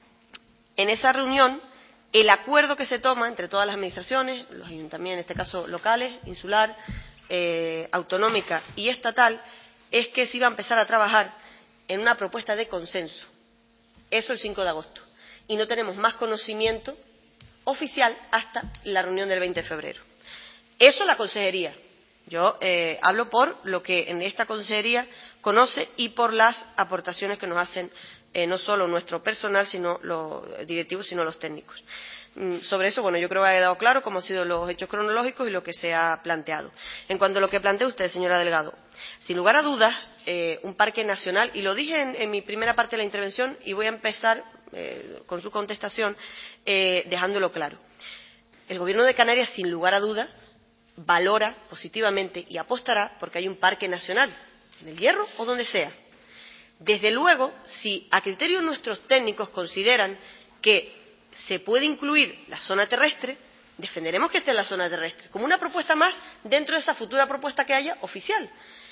esa reunión, el acuerdo que se toma entre todas las administraciones, los ayuntamientos, en este caso locales, insular, eh, autonómica y estatal, es que se iba a empezar a trabajar en una propuesta de consenso. Eso el cinco de agosto. Y no tenemos más conocimiento oficial hasta la reunión del veinte de febrero. Eso la consejería. Yo eh, hablo por lo que en esta consejería conoce y por las aportaciones que nos hacen eh, no solo nuestro personal, sino los directivos, sino los técnicos. Mm, sobre eso, bueno, yo creo que ha quedado claro cómo han sido los hechos cronológicos y lo que se ha planteado. En cuanto a lo que plantea usted, señora Delgado, sin lugar a dudas, eh, un parque nacional, y lo dije en, en mi primera parte de la intervención y voy a empezar eh, con su contestación eh, dejándolo claro. El Gobierno de Canarias, sin lugar a dudas, valora positivamente y apostará porque hay un parque nacional, en el Hierro o donde sea. Desde luego, si a criterio de nuestros técnicos consideran que se puede incluir la zona terrestre, defenderemos que esté en la zona terrestre, como una propuesta más dentro de esa futura propuesta que haya oficial.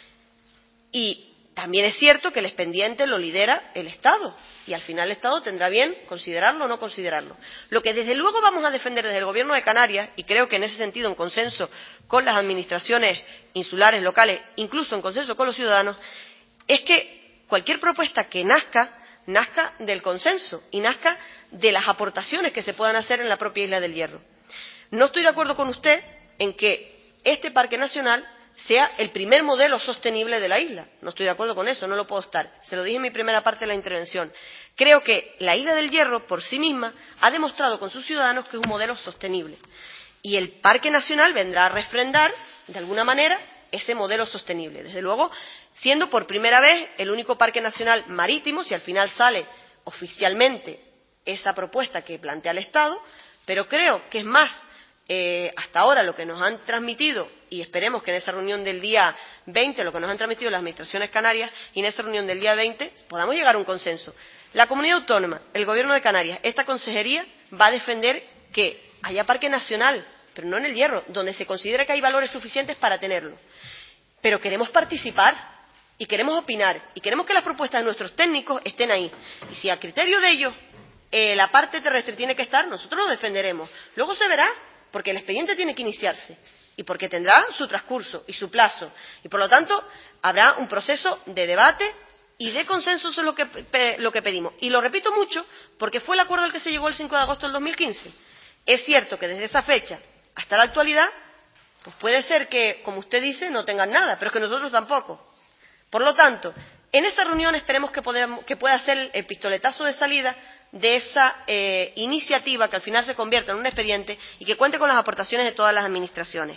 Y también es cierto que el expediente lo lidera el Estado y al final el Estado tendrá bien considerarlo o no considerarlo. Lo que desde luego vamos a defender desde el Gobierno de Canarias, y creo que en ese sentido en consenso con las administraciones insulares, locales, incluso en consenso con los ciudadanos, es que cualquier propuesta que nazca, nazca del consenso y nazca de las aportaciones que se puedan hacer en la propia Isla del Hierro. No estoy de acuerdo con usted en que este parque nacional sea el primer modelo sostenible de la isla. No estoy de acuerdo con eso, no lo puedo estar. Se lo dije en mi primera parte de la intervención. Creo que la Isla del Hierro, por sí misma, ha demostrado con sus ciudadanos que es un modelo sostenible. Y el Parque Nacional vendrá a refrendar, de alguna manera, ese modelo sostenible. Desde luego, siendo por primera vez el único parque nacional marítimo, si al final sale oficialmente esa propuesta que plantea el Estado, pero creo que es más Eh, hasta ahora lo que nos han transmitido, y esperemos que en esa reunión del día veinte, lo que nos han transmitido las administraciones canarias, y en esa reunión del día veinte podamos llegar a un consenso. La comunidad autónoma, el Gobierno de Canarias, esta consejería va a defender que haya parque nacional, pero no en el Hierro, donde se considera que hay valores suficientes para tenerlo. Pero queremos participar y queremos opinar y queremos que las propuestas de nuestros técnicos estén ahí. Y si a criterio de ellos eh, la parte terrestre tiene que estar, nosotros lo defenderemos. Luego se verá, porque el expediente tiene que iniciarse y porque tendrá su transcurso y su plazo. Y, por lo tanto, habrá un proceso de debate y de consenso, eso es lo que, lo que pedimos. Y lo repito mucho porque fue el acuerdo al que se llegó el cinco de agosto del dos mil quince. Es cierto que desde esa fecha hasta la actualidad, pues puede ser que, como usted dice, no tengan nada, pero es que nosotros tampoco. Por lo tanto, en esa reunión esperemos que, podemos, que pueda ser el pistoletazo de salida de esa eh, iniciativa que al final se convierta en un expediente y que cuente con las aportaciones de todas las administraciones.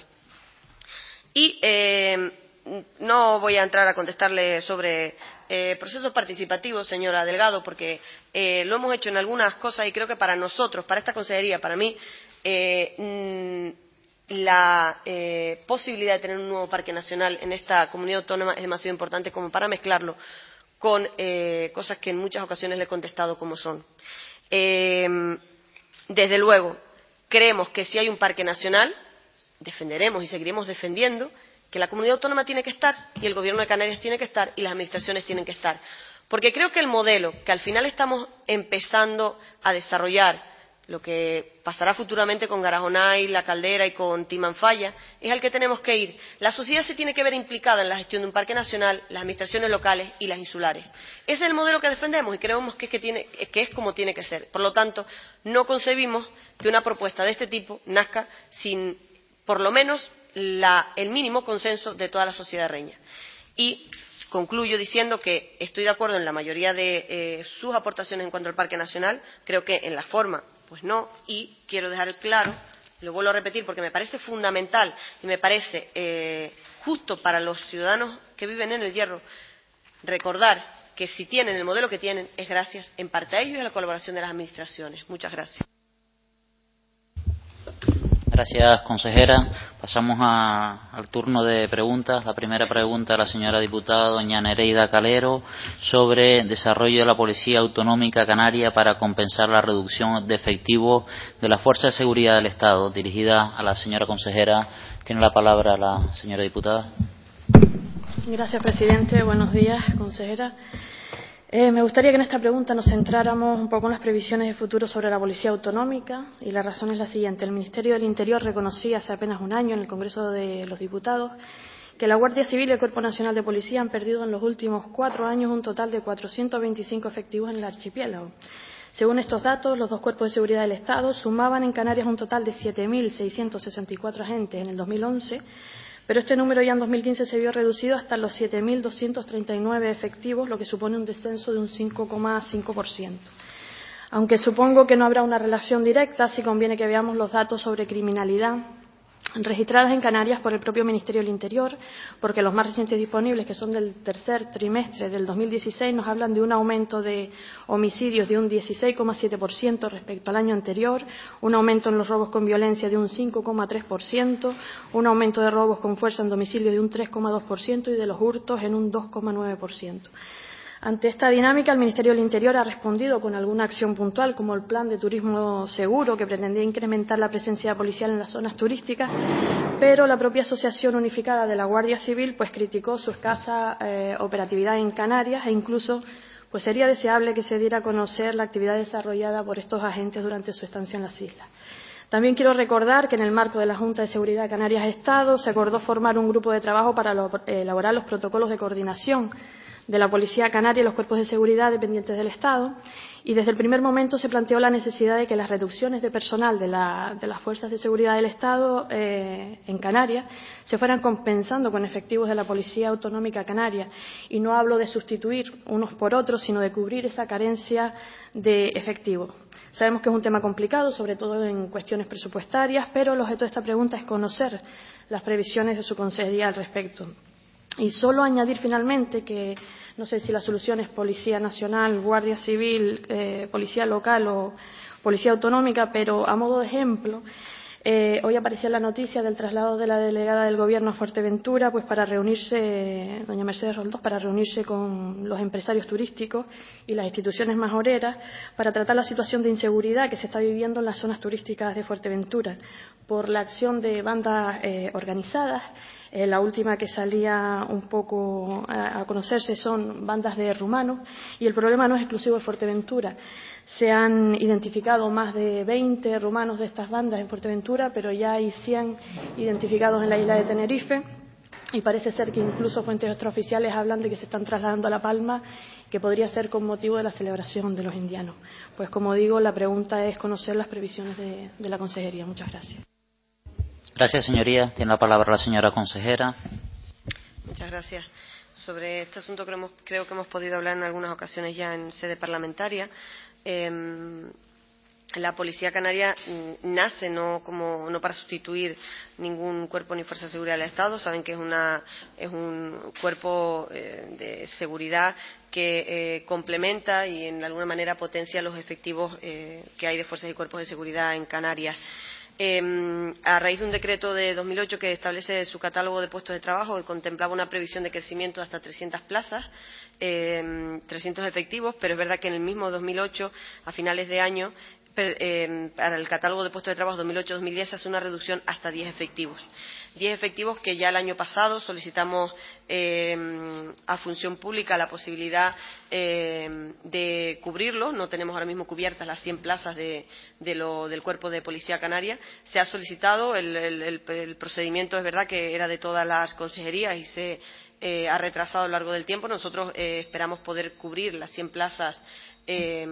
Y eh, no voy a entrar a contestarle sobre eh, procesos participativos, señora Delgado, porque eh, lo hemos hecho en algunas cosas y creo que para nosotros, para esta consejería, para mí, eh, la eh, posibilidad de tener un nuevo parque nacional en esta comunidad autónoma es demasiado importante como para mezclarlo con eh, cosas que en muchas ocasiones le he contestado como son. Eh, desde luego, creemos que si hay un parque nacional, defenderemos y seguiremos defendiendo que la comunidad autónoma tiene que estar y el Gobierno de Canarias tiene que estar y las administraciones tienen que estar. Porque creo que el modelo que al final estamos empezando a desarrollar lo que pasará futuramente con Garajonay, La Caldera y con Timanfaya, es al que tenemos que ir. La sociedad se tiene que ver implicada en la gestión de un parque nacional, las administraciones locales y las insulares. Ese es el modelo que defendemos y creemos que es, que tiene, que es como tiene que ser. Por lo tanto, no concebimos que una propuesta de este tipo nazca sin, por lo menos, la, el mínimo consenso de toda la sociedad reña. Y concluyo diciendo que estoy de acuerdo en la mayoría de eh, sus aportaciones en cuanto al Parque Nacional. Creo que en la forma, pues no, y quiero dejar claro, lo vuelvo a repetir porque me parece fundamental y me parece eh, justo para los ciudadanos que viven en el Hierro, recordar que si tienen el modelo que tienen es gracias en parte a ellos y a la colaboración de las administraciones. Muchas gracias. Gracias, consejera. Pasamos a, al turno de preguntas. La primera pregunta a la señora diputada doña Nereida Calero sobre desarrollo de la Policía Autonómica Canaria para compensar la reducción de efectivos de la Fuerza de Seguridad del Estado. Dirigida a la señora consejera. Tiene la palabra la señora diputada. Gracias, presidente. Buenos días, consejera. Eh, me gustaría que en esta pregunta nos centráramos un poco en las previsiones de futuro sobre la Policía Autonómica, y la razón es la siguiente. El Ministerio del Interior reconocía hace apenas un año en el Congreso de los Diputados que la Guardia Civil y el Cuerpo Nacional de Policía han perdido en los últimos cuatro años un total de cuatrocientos veinticinco efectivos en el archipiélago. Según estos datos, los dos cuerpos de seguridad del Estado sumaban en Canarias un total de siete mil seiscientos sesenta y cuatro agentes en el dos mil once, pero este número ya en dos mil quince se vio reducido hasta los siete mil doscientos treinta y nueve efectivos, lo que supone un descenso de un cinco coma cinco por ciento. Aunque supongo que no habrá una relación directa, sí conviene que veamos los datos sobre criminalidad registradas en Canarias por el propio Ministerio del Interior, porque los más recientes disponibles, que son del tercer trimestre del dos mil dieciséis, nos hablan de un aumento de homicidios de un dieciséis coma siete por ciento respecto al año anterior, un aumento en los robos con violencia de un cinco coma tres por ciento, un aumento de robos con fuerza en domicilio de un tres coma dos por ciento y de los hurtos en un dos coma nueve por ciento. Ante esta dinámica, el Ministerio del Interior ha respondido con alguna acción puntual, como el Plan de Turismo Seguro, que pretendía incrementar la presencia policial en las zonas turísticas, pero la propia Asociación Unificada de la Guardia Civil pues criticó su escasa eh, operatividad en Canarias, e incluso pues sería deseable que se diera a conocer la actividad desarrollada por estos agentes durante su estancia en las islas. También quiero recordar que en el marco de la Junta de Seguridad de Canarias-Estado se acordó formar un grupo de trabajo para elaborar los protocolos de coordinación de la Policía Canaria y los cuerpos de seguridad dependientes del Estado, y desde el primer momento se planteó la necesidad de que las reducciones de personal de, la, de las fuerzas de seguridad del Estado eh, en Canarias se fueran compensando con efectivos de la Policía Autonómica Canaria. Y no hablo de sustituir unos por otros, sino de cubrir esa carencia de efectivos. Sabemos que es un tema complicado, sobre todo en cuestiones presupuestarias, pero el objeto de esta pregunta es conocer las previsiones de su consejería al respecto. Y solo añadir finalmente que no sé si la solución es Policía Nacional, Guardia Civil, eh, Policía Local o Policía Autonómica, pero a modo de ejemplo, eh, hoy aparecía la noticia del traslado de la delegada del Gobierno a Fuerteventura, pues para reunirse, doña Mercedes Roldós, para reunirse con los empresarios turísticos y las instituciones majoreras para tratar la situación de inseguridad que se está viviendo en las zonas turísticas de Fuerteventura por la acción de bandas eh, organizadas. Eh, la última que salía un poco a, a conocerse son bandas de rumanos, y el problema no es exclusivo de Fuerteventura. Se han identificado más de veinte rumanos de estas bandas en Fuerteventura, pero ya hay cien identificados en la isla de Tenerife, y parece ser que incluso fuentes extraoficiales hablan de que se están trasladando a La Palma, que podría ser con motivo de la celebración de los indianos. Pues como digo, la pregunta es conocer las previsiones de, de la consejería. Muchas gracias. Gracias, señoría. Tiene la palabra la señora consejera. Muchas gracias. Sobre este asunto creo, creo que hemos podido hablar en algunas ocasiones ya en sede parlamentaria. Eh, la Policía Canaria nace no como no para sustituir ningún cuerpo ni fuerza de seguridad del Estado. Saben que es una es un cuerpo eh, de seguridad que eh, complementa y en alguna manera potencia los efectivos eh, que hay de fuerzas y cuerpos de seguridad en Canarias. Eh, a raíz de un decreto de dos mil ocho que establece su catálogo de puestos de trabajo, que contemplaba una previsión de crecimiento de hasta trescientas plazas, eh, trescientos efectivos, pero es verdad que en el mismo dos mil ocho, a finales de año, per, eh, para el catálogo de puestos de trabajo dos mil ocho dos mil diez se hace una reducción hasta diez efectivos. diez efectivos que ya el año pasado solicitamos eh, a Función Pública la posibilidad eh, de cubrirlo. No tenemos ahora mismo cubiertas las cien plazas de, de lo, del Cuerpo de Policía Canaria. Se ha solicitado, el, el, el, el procedimiento es verdad que era de todas las consejerías y se eh, ha retrasado a lo largo del tiempo. Nosotros eh, esperamos poder cubrir las cien plazas eh,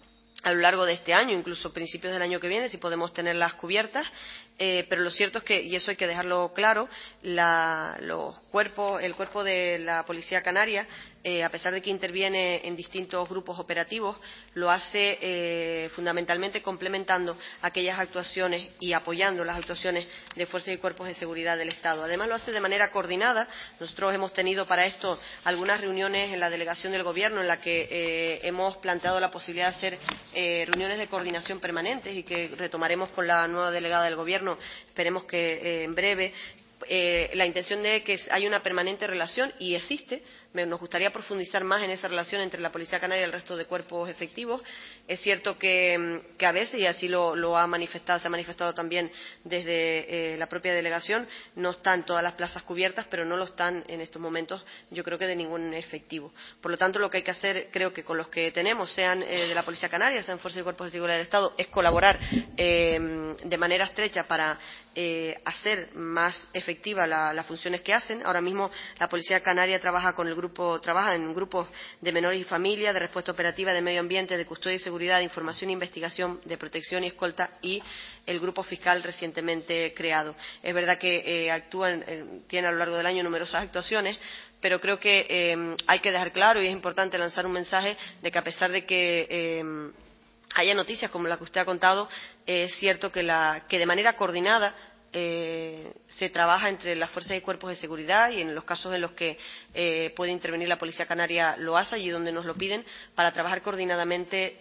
a lo largo de este año, incluso principios del año que viene, si podemos tenerlas cubiertas. Eh, pero lo cierto es que, y eso hay que dejarlo claro, la, los cuerpos, el cuerpo de la Policía Canaria, eh, a pesar de que interviene en distintos grupos operativos, lo hace eh, fundamentalmente complementando aquellas actuaciones y apoyando las actuaciones de fuerzas y cuerpos de seguridad del Estado. Además, lo hace de manera coordinada. Nosotros hemos tenido para esto algunas reuniones en la delegación del Gobierno en la que eh, hemos planteado la posibilidad de hacer eh, reuniones de coordinación permanentes y que retomaremos con la nueva delegada del Gobierno. Esperemos que eh, en breve. Eh, la intención de que haya una permanente relación, y existe. Me, nos gustaría profundizar más en esa relación entre la Policía Canaria y el resto de cuerpos efectivos. Es cierto que, que a veces, y así lo, lo ha manifestado, se ha manifestado también desde eh, la propia delegación, no están todas las plazas cubiertas, pero no lo están en estos momentos, yo creo que de ningún efectivo. Por lo tanto, lo que hay que hacer, creo que con los que tenemos, sean eh, de la Policía Canaria, sean Fuerzas y Cuerpos de Seguridad del Estado, es colaborar eh, de manera estrecha para eh, hacer más efectiva la, las funciones que hacen. Ahora mismo la Policía Canaria trabaja con el grupo, trabaja en grupos de menores y familia, de respuesta operativa, de medio ambiente, de custodia y seguridad, de información e investigación, de protección y escolta, y el grupo fiscal recientemente creado. Es verdad que eh, actúan, eh, tiene a lo largo del año numerosas actuaciones, pero creo que eh, hay que dejar claro, y es importante lanzar un mensaje de que, a pesar de que eh, haya noticias como la que usted ha contado, eh, es cierto que, la, que de manera coordinada Eh, se trabaja entre las fuerzas y cuerpos de seguridad, y en los casos en los que eh, puede intervenir la Policía Canaria lo hace, allí donde nos lo piden, para trabajar coordinadamente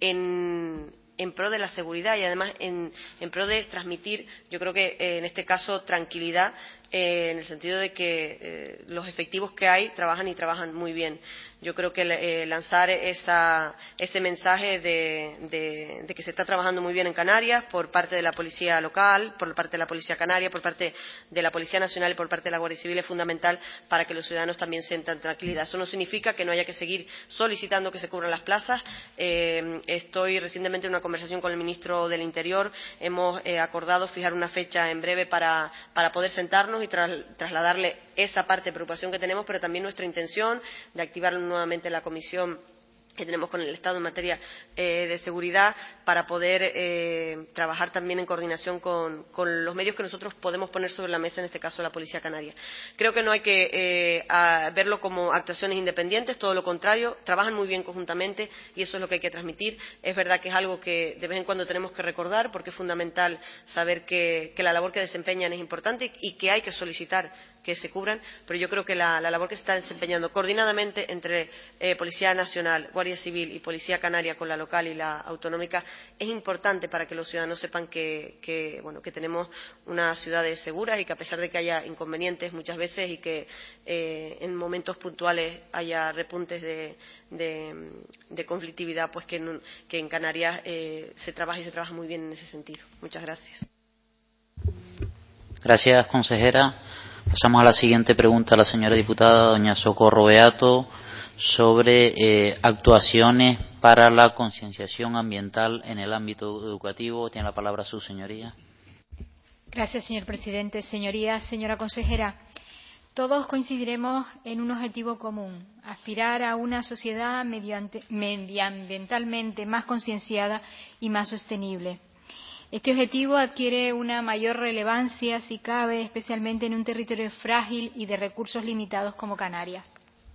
en, en pro de la seguridad y además en, en pro de transmitir, yo creo que eh, en este caso, tranquilidad, eh, en el sentido de que eh, los efectivos que hay trabajan y trabajan muy bien. Yo creo que eh, lanzar esa, ese mensaje de, de, de que se está trabajando muy bien en Canarias por parte de la Policía Local, por parte de la Policía Canaria, por parte de la Policía Nacional y por parte de la Guardia Civil es fundamental para que los ciudadanos también sientan tranquilidad. Eso no significa que no haya que seguir solicitando que se cubran las plazas. Eh, estoy recientemente en una conversación con el ministro del Interior. Hemos eh, acordado fijar una fecha en breve para, para poder sentarnos y tras, trasladarle esa parte de preocupación que tenemos, pero también nuestra intención de activar nuevamente la comisión que tenemos con el Estado en materia eh, de seguridad, para poder eh, trabajar también en coordinación con, con los medios que nosotros podemos poner sobre la mesa, en este caso la Policía Canaria. Creo que no hay que eh, a verlo como actuaciones independientes, todo lo contrario, trabajan muy bien conjuntamente y eso es lo que hay que transmitir. Es verdad que es algo que de vez en cuando tenemos que recordar, porque es fundamental saber que, que la labor que desempeñan es importante y que hay que solicitar que se cubran, pero yo creo que la, la labor que se está desempeñando coordinadamente entre eh, Policía Nacional, Guardia Civil y Policía Canaria, con la local y la autonómica, es importante para que los ciudadanos sepan que, que, bueno, que tenemos unas ciudades seguras y que, a pesar de que haya inconvenientes muchas veces y que eh, en momentos puntuales haya repuntes de, de, de conflictividad, pues que en, que en Canarias eh, se trabaja y se trabaja muy bien en ese sentido. Muchas gracias. Gracias, consejera. Pasamos a la siguiente pregunta a la señora diputada doña Socorro Beato sobre eh, actuaciones para la concienciación ambiental en el ámbito educativo. Tiene la palabra su señoría. Gracias, señor presidente. Señorías, señora consejera, todos coincidiremos en un objetivo común: aspirar a una sociedad medioambientalmente más concienciada y más sostenible. Este objetivo adquiere una mayor relevancia, si cabe, especialmente en un territorio frágil y de recursos limitados como Canarias.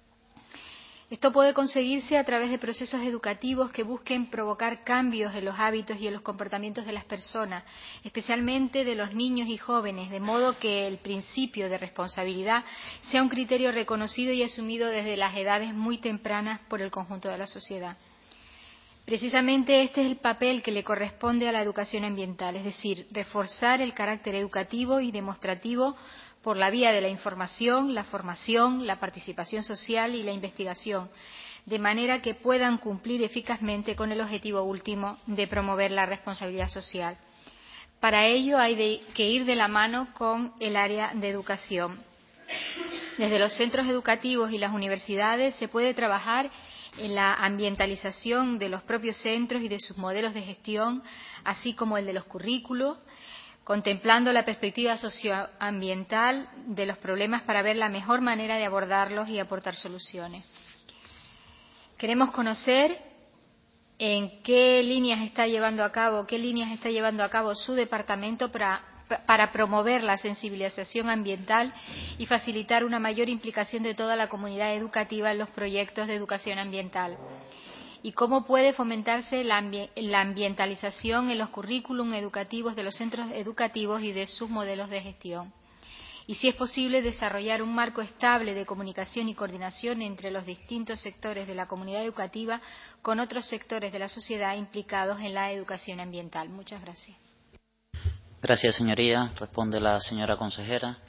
Esto puede conseguirse a través de procesos educativos que busquen provocar cambios en los hábitos y en los comportamientos de las personas, especialmente de los niños y jóvenes, de modo que el principio de responsabilidad sea un criterio reconocido y asumido desde las edades muy tempranas por el conjunto de la sociedad. Precisamente este es el papel que le corresponde a la educación ambiental, es decir, reforzar el carácter educativo y demostrativo por la vía de la información, la formación, la participación social y la investigación, de manera que puedan cumplir eficazmente con el objetivo último de promover la responsabilidad social. Para ello hay de, que ir de la mano con el área de educación. Desde los centros educativos y las universidades se puede trabajar en la ambientalización de los propios centros y de sus modelos de gestión, así como el de los currículos, contemplando la perspectiva socioambiental de los problemas para ver la mejor manera de abordarlos y aportar soluciones. Queremos conocer en qué líneas está llevando a cabo, qué líneas está llevando a cabo su departamento para, para promover la sensibilización ambiental y facilitar una mayor implicación de toda la comunidad educativa en los proyectos de educación ambiental. Y cómo puede fomentarse la, ambi la ambientalización en los currículum educativos de los centros educativos y de sus modelos de gestión. Y si es posible desarrollar un marco estable de comunicación y coordinación entre los distintos sectores de la comunidad educativa con otros sectores de la sociedad implicados en la educación ambiental. Muchas gracias. Gracias, señoría. Responde la señora consejera.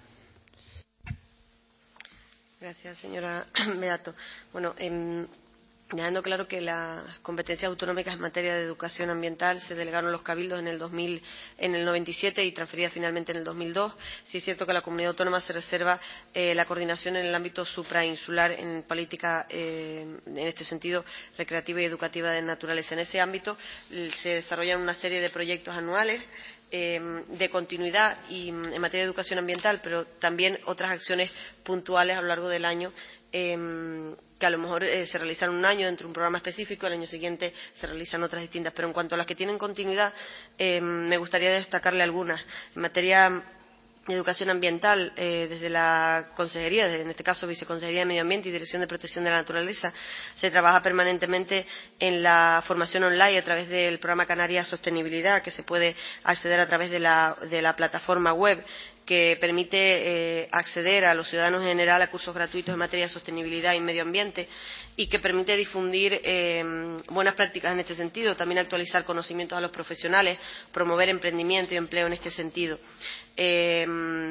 Gracias, señora Beato. Bueno, eh, dejando claro que las competencias autonómicas en materia de educación ambiental se delegaron a los cabildos en el dos mil, en el noventa y siete y transferidas finalmente en el dos mil dos. Sí es cierto que la comunidad autónoma se reserva eh, la coordinación en el ámbito suprainsular en política, eh, en este sentido, recreativa y educativa de naturaleza. En ese ámbito se desarrollan una serie de proyectos anuales Eh, de continuidad y en materia de educación ambiental, pero también otras acciones puntuales a lo largo del año eh, que a lo mejor eh, se realizan un año dentro de un programa específico, el año siguiente se realizan otras distintas. Pero en cuanto a las que tienen continuidad, eh, me gustaría destacarle algunas. En materia de educación ambiental, eh, desde la Consejería, desde, en este caso Viceconsejería de Medio Ambiente y Dirección de Protección de la Naturaleza, se trabaja permanentemente en la formación online a través del programa Canarias Sostenibilidad, que se puede acceder a través de la, de la plataforma web, que permite eh, acceder a los ciudadanos en general a cursos gratuitos en materia de sostenibilidad y medio ambiente y que permite difundir eh, buenas prácticas en este sentido, también actualizar conocimientos a los profesionales, promover emprendimiento y empleo en este sentido. Eh,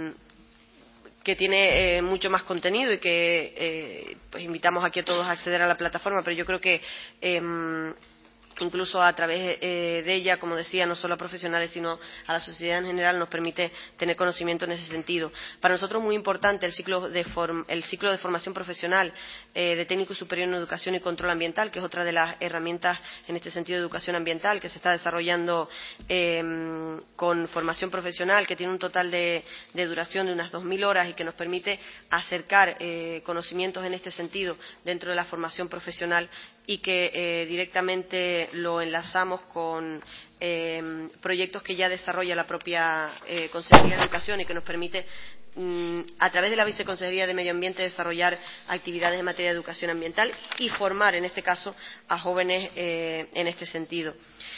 que tiene eh, mucho más contenido y que eh, pues invitamos aquí a todos a acceder a la plataforma, pero yo creo que eh, incluso a través eh, de ella, como decía, no solo a profesionales, sino a la sociedad en general, nos permite tener conocimiento en ese sentido. Para nosotros es muy importante el ciclo de, form el ciclo de formación profesional eh, de técnico superior en educación y control ambiental, que es otra de las herramientas en este sentido de educación ambiental, que se está desarrollando eh, con formación profesional, que tiene un total de, de duración de unas dos mil horas y que nos permite acercar eh, conocimientos en este sentido dentro de la formación profesional y que eh, directamente lo enlazamos con eh, proyectos que ya desarrolla la propia eh, Consejería de Educación y que nos permite, mm, a través de la Viceconsejería de Medio Ambiente, desarrollar actividades en materia de educación ambiental y formar, en este caso, a jóvenes eh, en este sentido.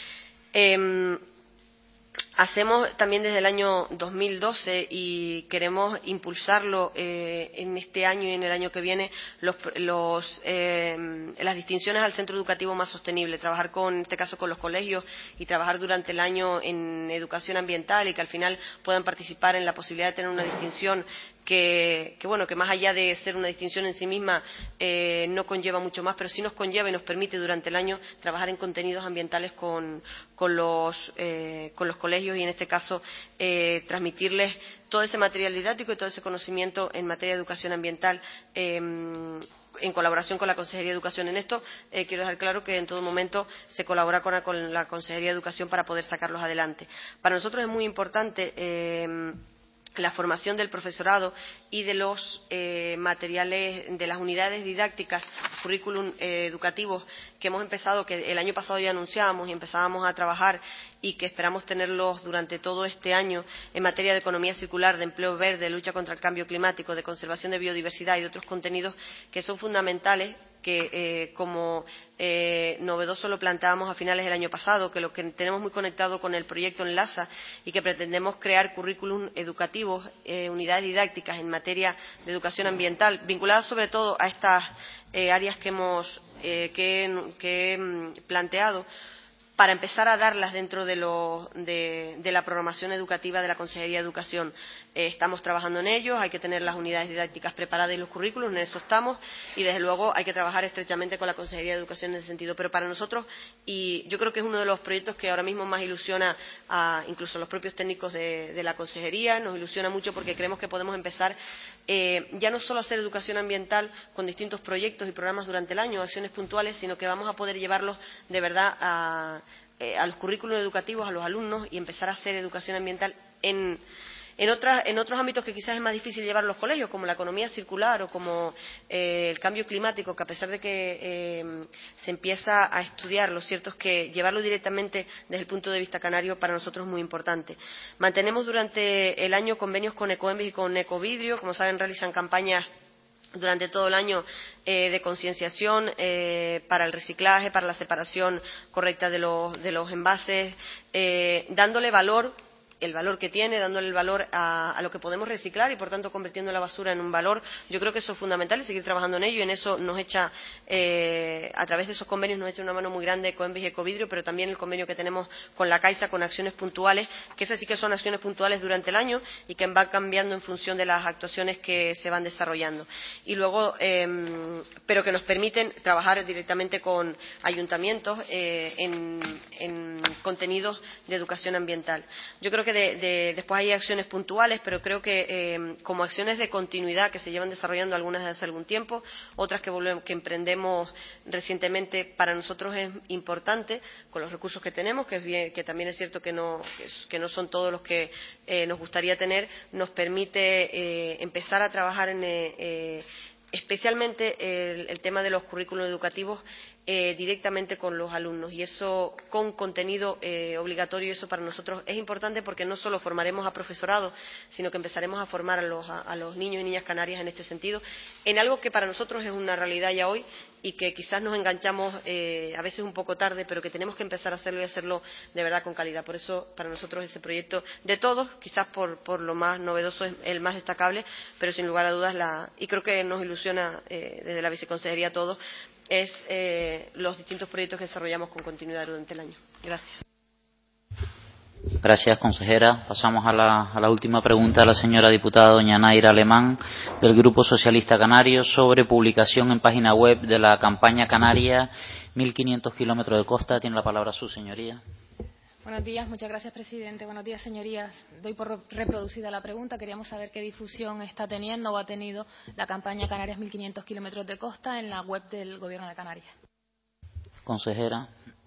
Eh, Hacemos también desde el año dos mil doce y queremos impulsarlo eh, en este año y en el año que viene los, los, eh, las distinciones al centro educativo más sostenible, trabajar con, en este caso con los colegios y trabajar durante el año en educación ambiental y que al final puedan participar en la posibilidad de tener una distinción que, que bueno, que más allá de ser una distinción en sí misma eh, no conlleva mucho más, pero sí nos conlleva y nos permite durante el año trabajar en contenidos ambientales con, con, los, eh, con los colegios y en este caso eh, transmitirles todo ese material didáctico y todo ese conocimiento en materia de educación ambiental eh, en colaboración con la Consejería de Educación. En esto eh, quiero dejar claro que en todo momento se colabora con la, con la Consejería de Educación para poder sacarlos adelante. Para nosotros es muy importante eh, la formación del profesorado y de los eh, materiales de las unidades didácticas, currículum eh, educativos que hemos empezado, que el año pasado ya anunciábamos y empezábamos a trabajar y que esperamos tenerlos durante todo este año en materia de economía circular, de empleo verde, de lucha contra el cambio climático, de conservación de biodiversidad y de otros contenidos que son fundamentales, que eh, como eh, novedoso lo planteábamos a finales del año pasado, que lo que tenemos muy conectado con el proyecto Enlaza y que pretendemos crear currículum educativos, eh, unidades didácticas en materia de educación ambiental, vinculadas sobre todo a estas eh, áreas que hemos eh, que, que he planteado, para empezar a darlas dentro de, lo, de, de la programación educativa de la Consejería de Educación. Eh, estamos trabajando en ello, hay que tener las unidades didácticas preparadas y los currículos, en eso estamos, y desde luego hay que trabajar estrechamente con la Consejería de Educación en ese sentido. Pero para nosotros, y yo creo que es uno de los proyectos que ahora mismo más ilusiona a incluso a los propios técnicos de, de la Consejería, nos ilusiona mucho porque creemos que podemos empezar eh, ya no solo a hacer educación ambiental con distintos proyectos y programas durante el año, acciones puntuales, sino que vamos a poder llevarlos de verdad a, eh, a los currículos educativos, a los alumnos, y empezar a hacer educación ambiental en, en, otras, en otros ámbitos que quizás es más difícil llevar a los colegios, como la economía circular o como eh, el cambio climático, que a pesar de que eh, se empieza a estudiar, lo cierto es que llevarlo directamente desde el punto de vista canario para nosotros es muy importante. Mantenemos durante el año convenios con Ecoembes y con Ecovidrio. Como saben, realizan campañas durante todo el año eh, de concienciación eh, para el reciclaje, para la separación correcta de los, de los envases, eh, dándole valor, el valor que tiene, dándole el valor a, a lo que podemos reciclar y, por tanto, convirtiendo la basura en un valor. Yo creo que eso es fundamental y seguir trabajando en ello, y en eso nos echa, eh, a través de esos convenios, nos echa una mano muy grande Ecoembes y Ecovidrio, pero también el convenio que tenemos con la Caixa, con acciones puntuales, que esas sí que son acciones puntuales durante el año y que van cambiando en función de las actuaciones que se van desarrollando. Y luego, eh, pero que nos permiten trabajar directamente con ayuntamientos eh, en, en contenidos de educación ambiental. Yo creo que De, de, después hay acciones puntuales, pero creo que eh, como acciones de continuidad que se llevan desarrollando, algunas desde hace algún tiempo, otras que, volvemos, que emprendemos recientemente, para nosotros es importante, con los recursos que tenemos, que, es bien, que también es cierto que no, que, es, que no son todos los que eh, nos gustaría tener, nos permite eh, empezar a trabajar en eh, especialmente el, el tema de los currículos educativos Eh, directamente con los alumnos, y eso con contenido eh, obligatorio. Eso para nosotros es importante porque no solo formaremos a profesorado, sino que empezaremos a formar a los, a, a los niños y niñas canarias en este sentido, en algo que para nosotros es una realidad ya hoy y que quizás nos enganchamos eh, a veces un poco tarde, pero que tenemos que empezar a hacerlo y hacerlo de verdad con calidad. Por eso para nosotros ese proyecto, de todos, quizás por, por lo más novedoso, es el más destacable, pero sin lugar a dudas, la, y creo que nos ilusiona eh, desde la viceconsejería a todos, es eh, los distintos proyectos que desarrollamos con continuidad durante el año. Gracias. Gracias, consejera. Pasamos a la, a la última pregunta de la señora diputada doña Naira Alemán, del Grupo Socialista Canario, sobre publicación en página web de la campaña canaria mil quinientos kilómetros de costa. Tiene la palabra su señoría. Buenos días, muchas gracias, presidente. Buenos días, señorías. Doy por reproducida la pregunta. Queríamos saber qué difusión está teniendo o ha tenido la campaña Canarias mil quinientos kilómetros de costa en la web del Gobierno de Canarias. Consejera.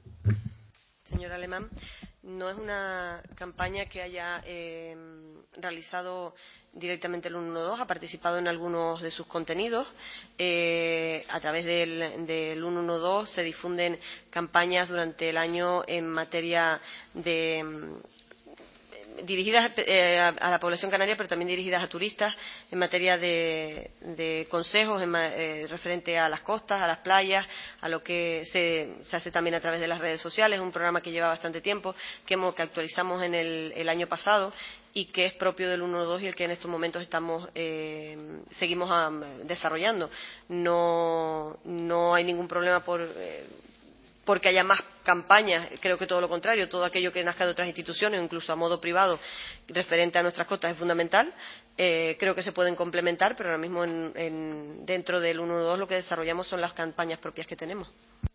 Señora Alemán, no es una campaña que haya eh, realizado directamente el ciento doce, ha participado en algunos de sus contenidos. Eh, a través del, del ciento doce se difunden campañas durante el año en materia de dirigidas eh, a, a la población canaria, pero también dirigidas a turistas, en materia de, de consejos en, eh, referente a las costas, a las playas, a lo que se, se hace también a través de las redes sociales, un programa que lleva bastante tiempo, que, hemos, que actualizamos en el, el año pasado y que es propio del ciento doce y el que en estos momentos estamos eh, seguimos a, desarrollando. No, no hay ningún problema por eh, porque haya más campañas, creo que todo lo contrario, todo aquello que nazca de otras instituciones, incluso a modo privado, referente a nuestras costas, es fundamental. Eh, creo que se pueden complementar, pero ahora mismo en, en, dentro del ciento doce lo que desarrollamos son las campañas propias que tenemos.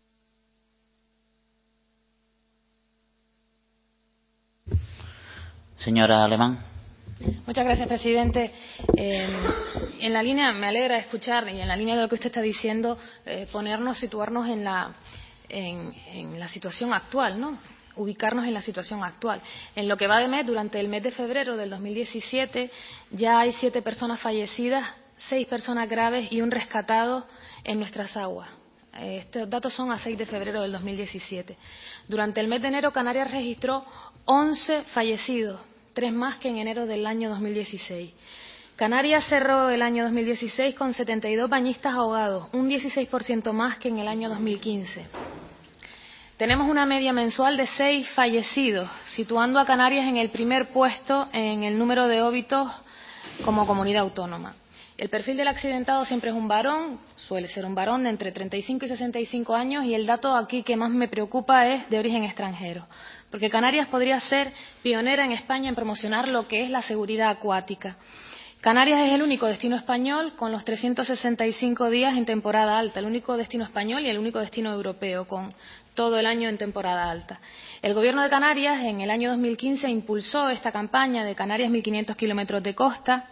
Señora Alemán. Muchas gracias, presidente. Eh, en la línea, me alegra escuchar, y en la línea de lo que usted está diciendo, eh, ponernos, situarnos en la En, en la situación actual, ¿no? Ubicarnos en la situación actual. En lo que va de mes, durante el mes de febrero del dos mil diecisiete, ya hay siete personas fallecidas, seis personas graves y un rescatado en nuestras aguas. Estos datos son a seis de febrero del dos mil diecisiete. Durante el mes de enero, Canarias registró once fallecidos, tres más que en enero del año dos mil dieciséis. Canarias cerró el año dos mil dieciséis con setenta y dos bañistas ahogados, un dieciséis por ciento más que en el año dos mil quince. Tenemos una media mensual de seis fallecidos, situando a Canarias en el primer puesto en el número de óbitos como comunidad autónoma. El perfil del accidentado siempre es un varón, suele ser un varón de entre treinta y cinco y sesenta y cinco años, y el dato aquí que más me preocupa es de origen extranjero, porque Canarias podría ser pionera en España en promocionar lo que es la seguridad acuática. Canarias es el único destino español con los trescientos sesenta y cinco días en temporada alta, el único destino español y el único destino europeo con todo el año en temporada alta. El Gobierno de Canarias en el año dos mil quince impulsó esta campaña de Canarias mil quinientos kilómetros de costa.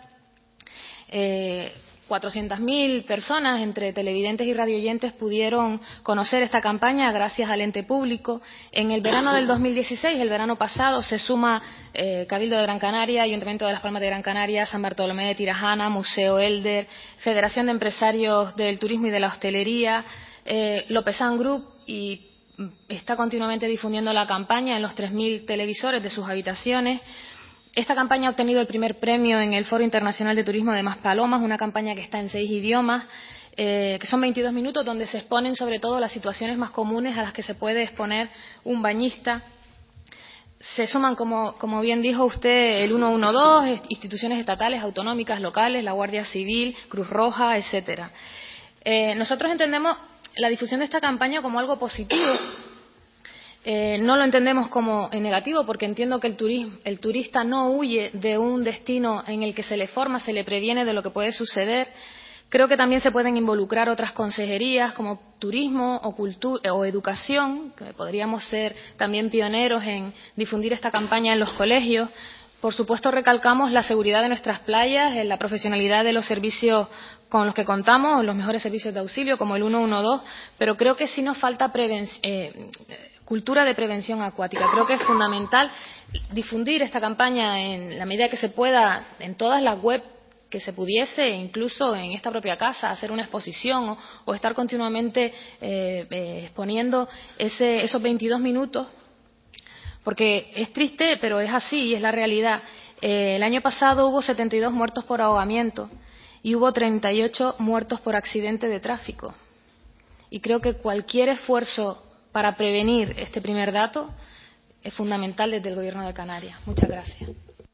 Eh, cuatrocientas mil personas entre televidentes y radioyentes pudieron conocer esta campaña gracias al ente público. En el verano del dos mil dieciséis, el verano pasado, se suma eh, Cabildo de Gran Canaria, Ayuntamiento de Las Palmas de Gran Canaria, San Bartolomé de Tirajana, Museo Elder, Federación de Empresarios del Turismo y de la Hostelería, eh, Lopezán Group, y está continuamente difundiendo la campaña en los tres mil televisores de sus habitaciones. Esta campaña ha obtenido el primer premio en el Foro Internacional de Turismo de Maspalomas, una campaña que está en seis idiomas, eh, que son veintidós minutos donde se exponen sobre todo las situaciones más comunes a las que se puede exponer un bañista. Se suman, como, como bien dijo usted, el ciento doce, instituciones estatales, autonómicas, locales, la Guardia Civil, Cruz Roja, etcétera. Eh, nosotros entendemos la difusión de esta campaña como algo positivo. Eh, no lo entendemos como en negativo, porque entiendo que el, turismo, el turista no huye de un destino en el que se le forma, se le previene de lo que puede suceder. Creo que también se pueden involucrar otras consejerías como turismo o, cultura, o educación, que podríamos ser también pioneros en difundir esta campaña en los colegios. Por supuesto, recalcamos la seguridad de nuestras playas, la profesionalidad de los servicios con los que contamos, los mejores servicios de auxilio como el ciento doce, pero creo que sí nos falta prevención. Eh, cultura de prevención acuática. Creo que es fundamental difundir esta campaña en la medida que se pueda en todas las webs que se pudiese, incluso en esta propia casa, hacer una exposición o, o estar continuamente eh, eh, exponiendo ese, esos veintidós minutos, porque es triste, pero es así y es la realidad. Eh, el año pasado hubo setenta y dos muertos por ahogamiento y hubo treinta y ocho muertos por accidente de tráfico. Y creo que cualquier esfuerzo para prevenir este primer dato es fundamental desde el Gobierno de Canarias. Muchas gracias.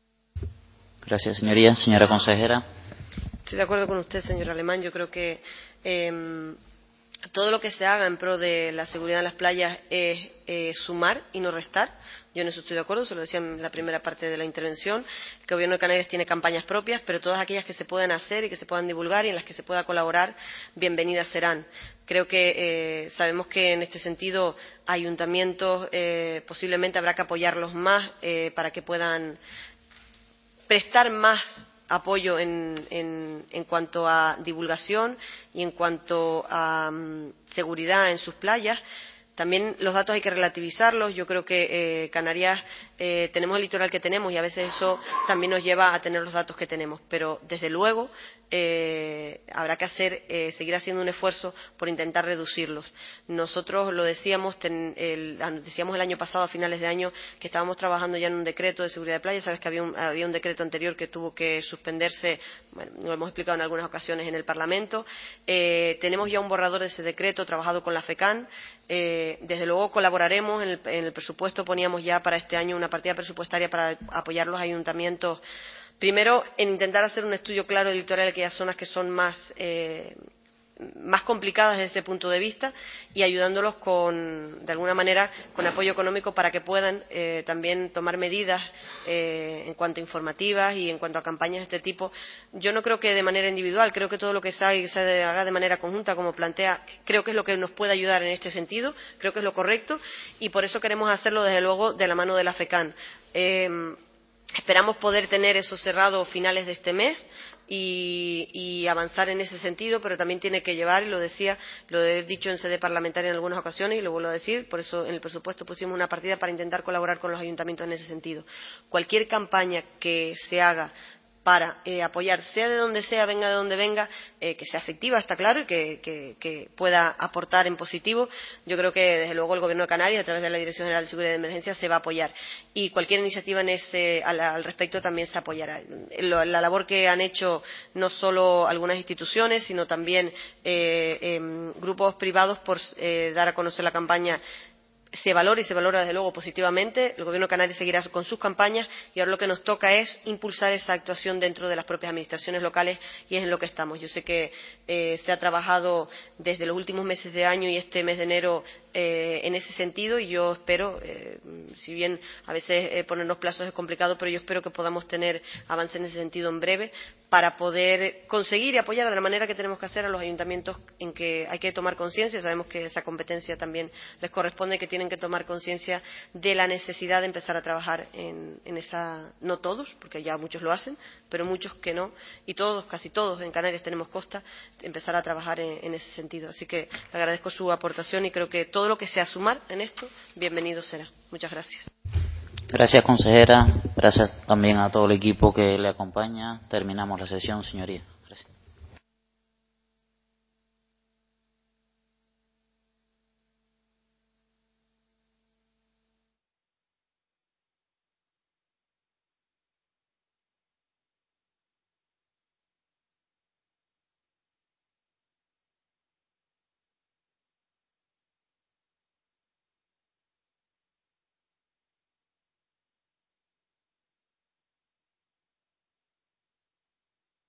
Gracias, señoría. Señora consejera. Estoy de acuerdo con usted, señor Alemán. Yo creo que eh, todo lo que se haga en pro de la seguridad en las playas es eh, sumar y no restar. Yo en eso estoy de acuerdo, se lo decía en la primera parte de la intervención. El Gobierno de Canarias tiene campañas propias, pero todas aquellas que se puedan hacer y que se puedan divulgar y en las que se pueda colaborar, bienvenidas serán. Creo que eh, sabemos que en este sentido ayuntamientos eh, posiblemente habrá que apoyarlos más eh, para que puedan prestar más apoyo en, en, en cuanto a divulgación y en cuanto a um, seguridad en sus playas. También los datos hay que relativizarlos. Yo creo que eh, Canarias eh, tenemos el litoral que tenemos y a veces eso también nos lleva a tener los datos que tenemos. Pero, desde luego, eh, habrá que hacer, eh, seguir haciendo un esfuerzo por intentar reducirlos. Nosotros lo decíamos, ten, el, decíamos el año pasado, a finales de año, que estábamos trabajando ya en un decreto de seguridad de playa. Sabes que había un, había un decreto anterior que tuvo que suspenderse, bueno, lo hemos explicado en algunas ocasiones en el Parlamento. Eh, tenemos ya un borrador de ese decreto trabajado con la FECAN. Eh, desde luego colaboraremos en el, en el presupuesto, poníamos ya para este año una partida presupuestaria para apoyar los ayuntamientos, primero en intentar hacer un estudio claro del litoral de aquellas zonas que son más eh, más complicadas desde ese punto de vista y ayudándolos con, de alguna manera, con apoyo económico para que puedan eh, también tomar medidas eh, en cuanto a informativas y en cuanto a campañas de este tipo. Yo no creo que de manera individual, creo que todo lo que se haga, se haga de manera conjunta, como plantea, creo que es lo que nos puede ayudar en este sentido, creo que es lo correcto y por eso queremos hacerlo, desde luego, de la mano de la FECAN. Eh, esperamos poder tener eso cerrado a finales de este mes. Y, y avanzar en ese sentido, pero también tiene que llevar, y lo decía, lo he dicho en sede parlamentaria en algunas ocasiones y lo vuelvo a decir, por eso en el presupuesto pusimos una partida para intentar colaborar con los ayuntamientos en ese sentido. Cualquier campaña que se haga para eh, apoyar, sea de donde sea, venga de donde venga, eh, que sea efectiva, está claro, y que, que, que pueda aportar en positivo. Yo creo que, desde luego, el Gobierno de Canarias, a través de la Dirección General de Seguridad y Emergencia, se va a apoyar. Y cualquier iniciativa en ese, al, al respecto también se apoyará. La, la labor que han hecho no solo algunas instituciones, sino también eh, eh, grupos privados por eh, dar a conocer la campaña, se valora y se valora desde luego positivamente. El Gobierno canario seguirá con sus campañas y ahora lo que nos toca es impulsar esa actuación dentro de las propias administraciones locales y es en lo que estamos. Yo sé que eh, se ha trabajado desde los últimos meses de año y este mes de enero eh, en ese sentido y yo espero, eh, si bien a veces eh, ponernos plazos es complicado, pero yo espero que podamos tener avance en ese sentido en breve para poder conseguir y apoyar de la manera que tenemos que hacer a los ayuntamientos en que hay que tomar conciencia. Sabemos que esa competencia también les corresponde, que tienen que tomar conciencia de la necesidad de empezar a trabajar en, en esa, no todos, porque ya muchos lo hacen, pero muchos que no, y todos, casi todos en Canarias tenemos costa, empezar a trabajar en, en ese sentido. Así que le agradezco su aportación y creo que todo lo que sea sumar en esto, bienvenido será. Muchas gracias. Gracias, consejera. Gracias también a todo el equipo que le acompaña. Terminamos la sesión, señoría.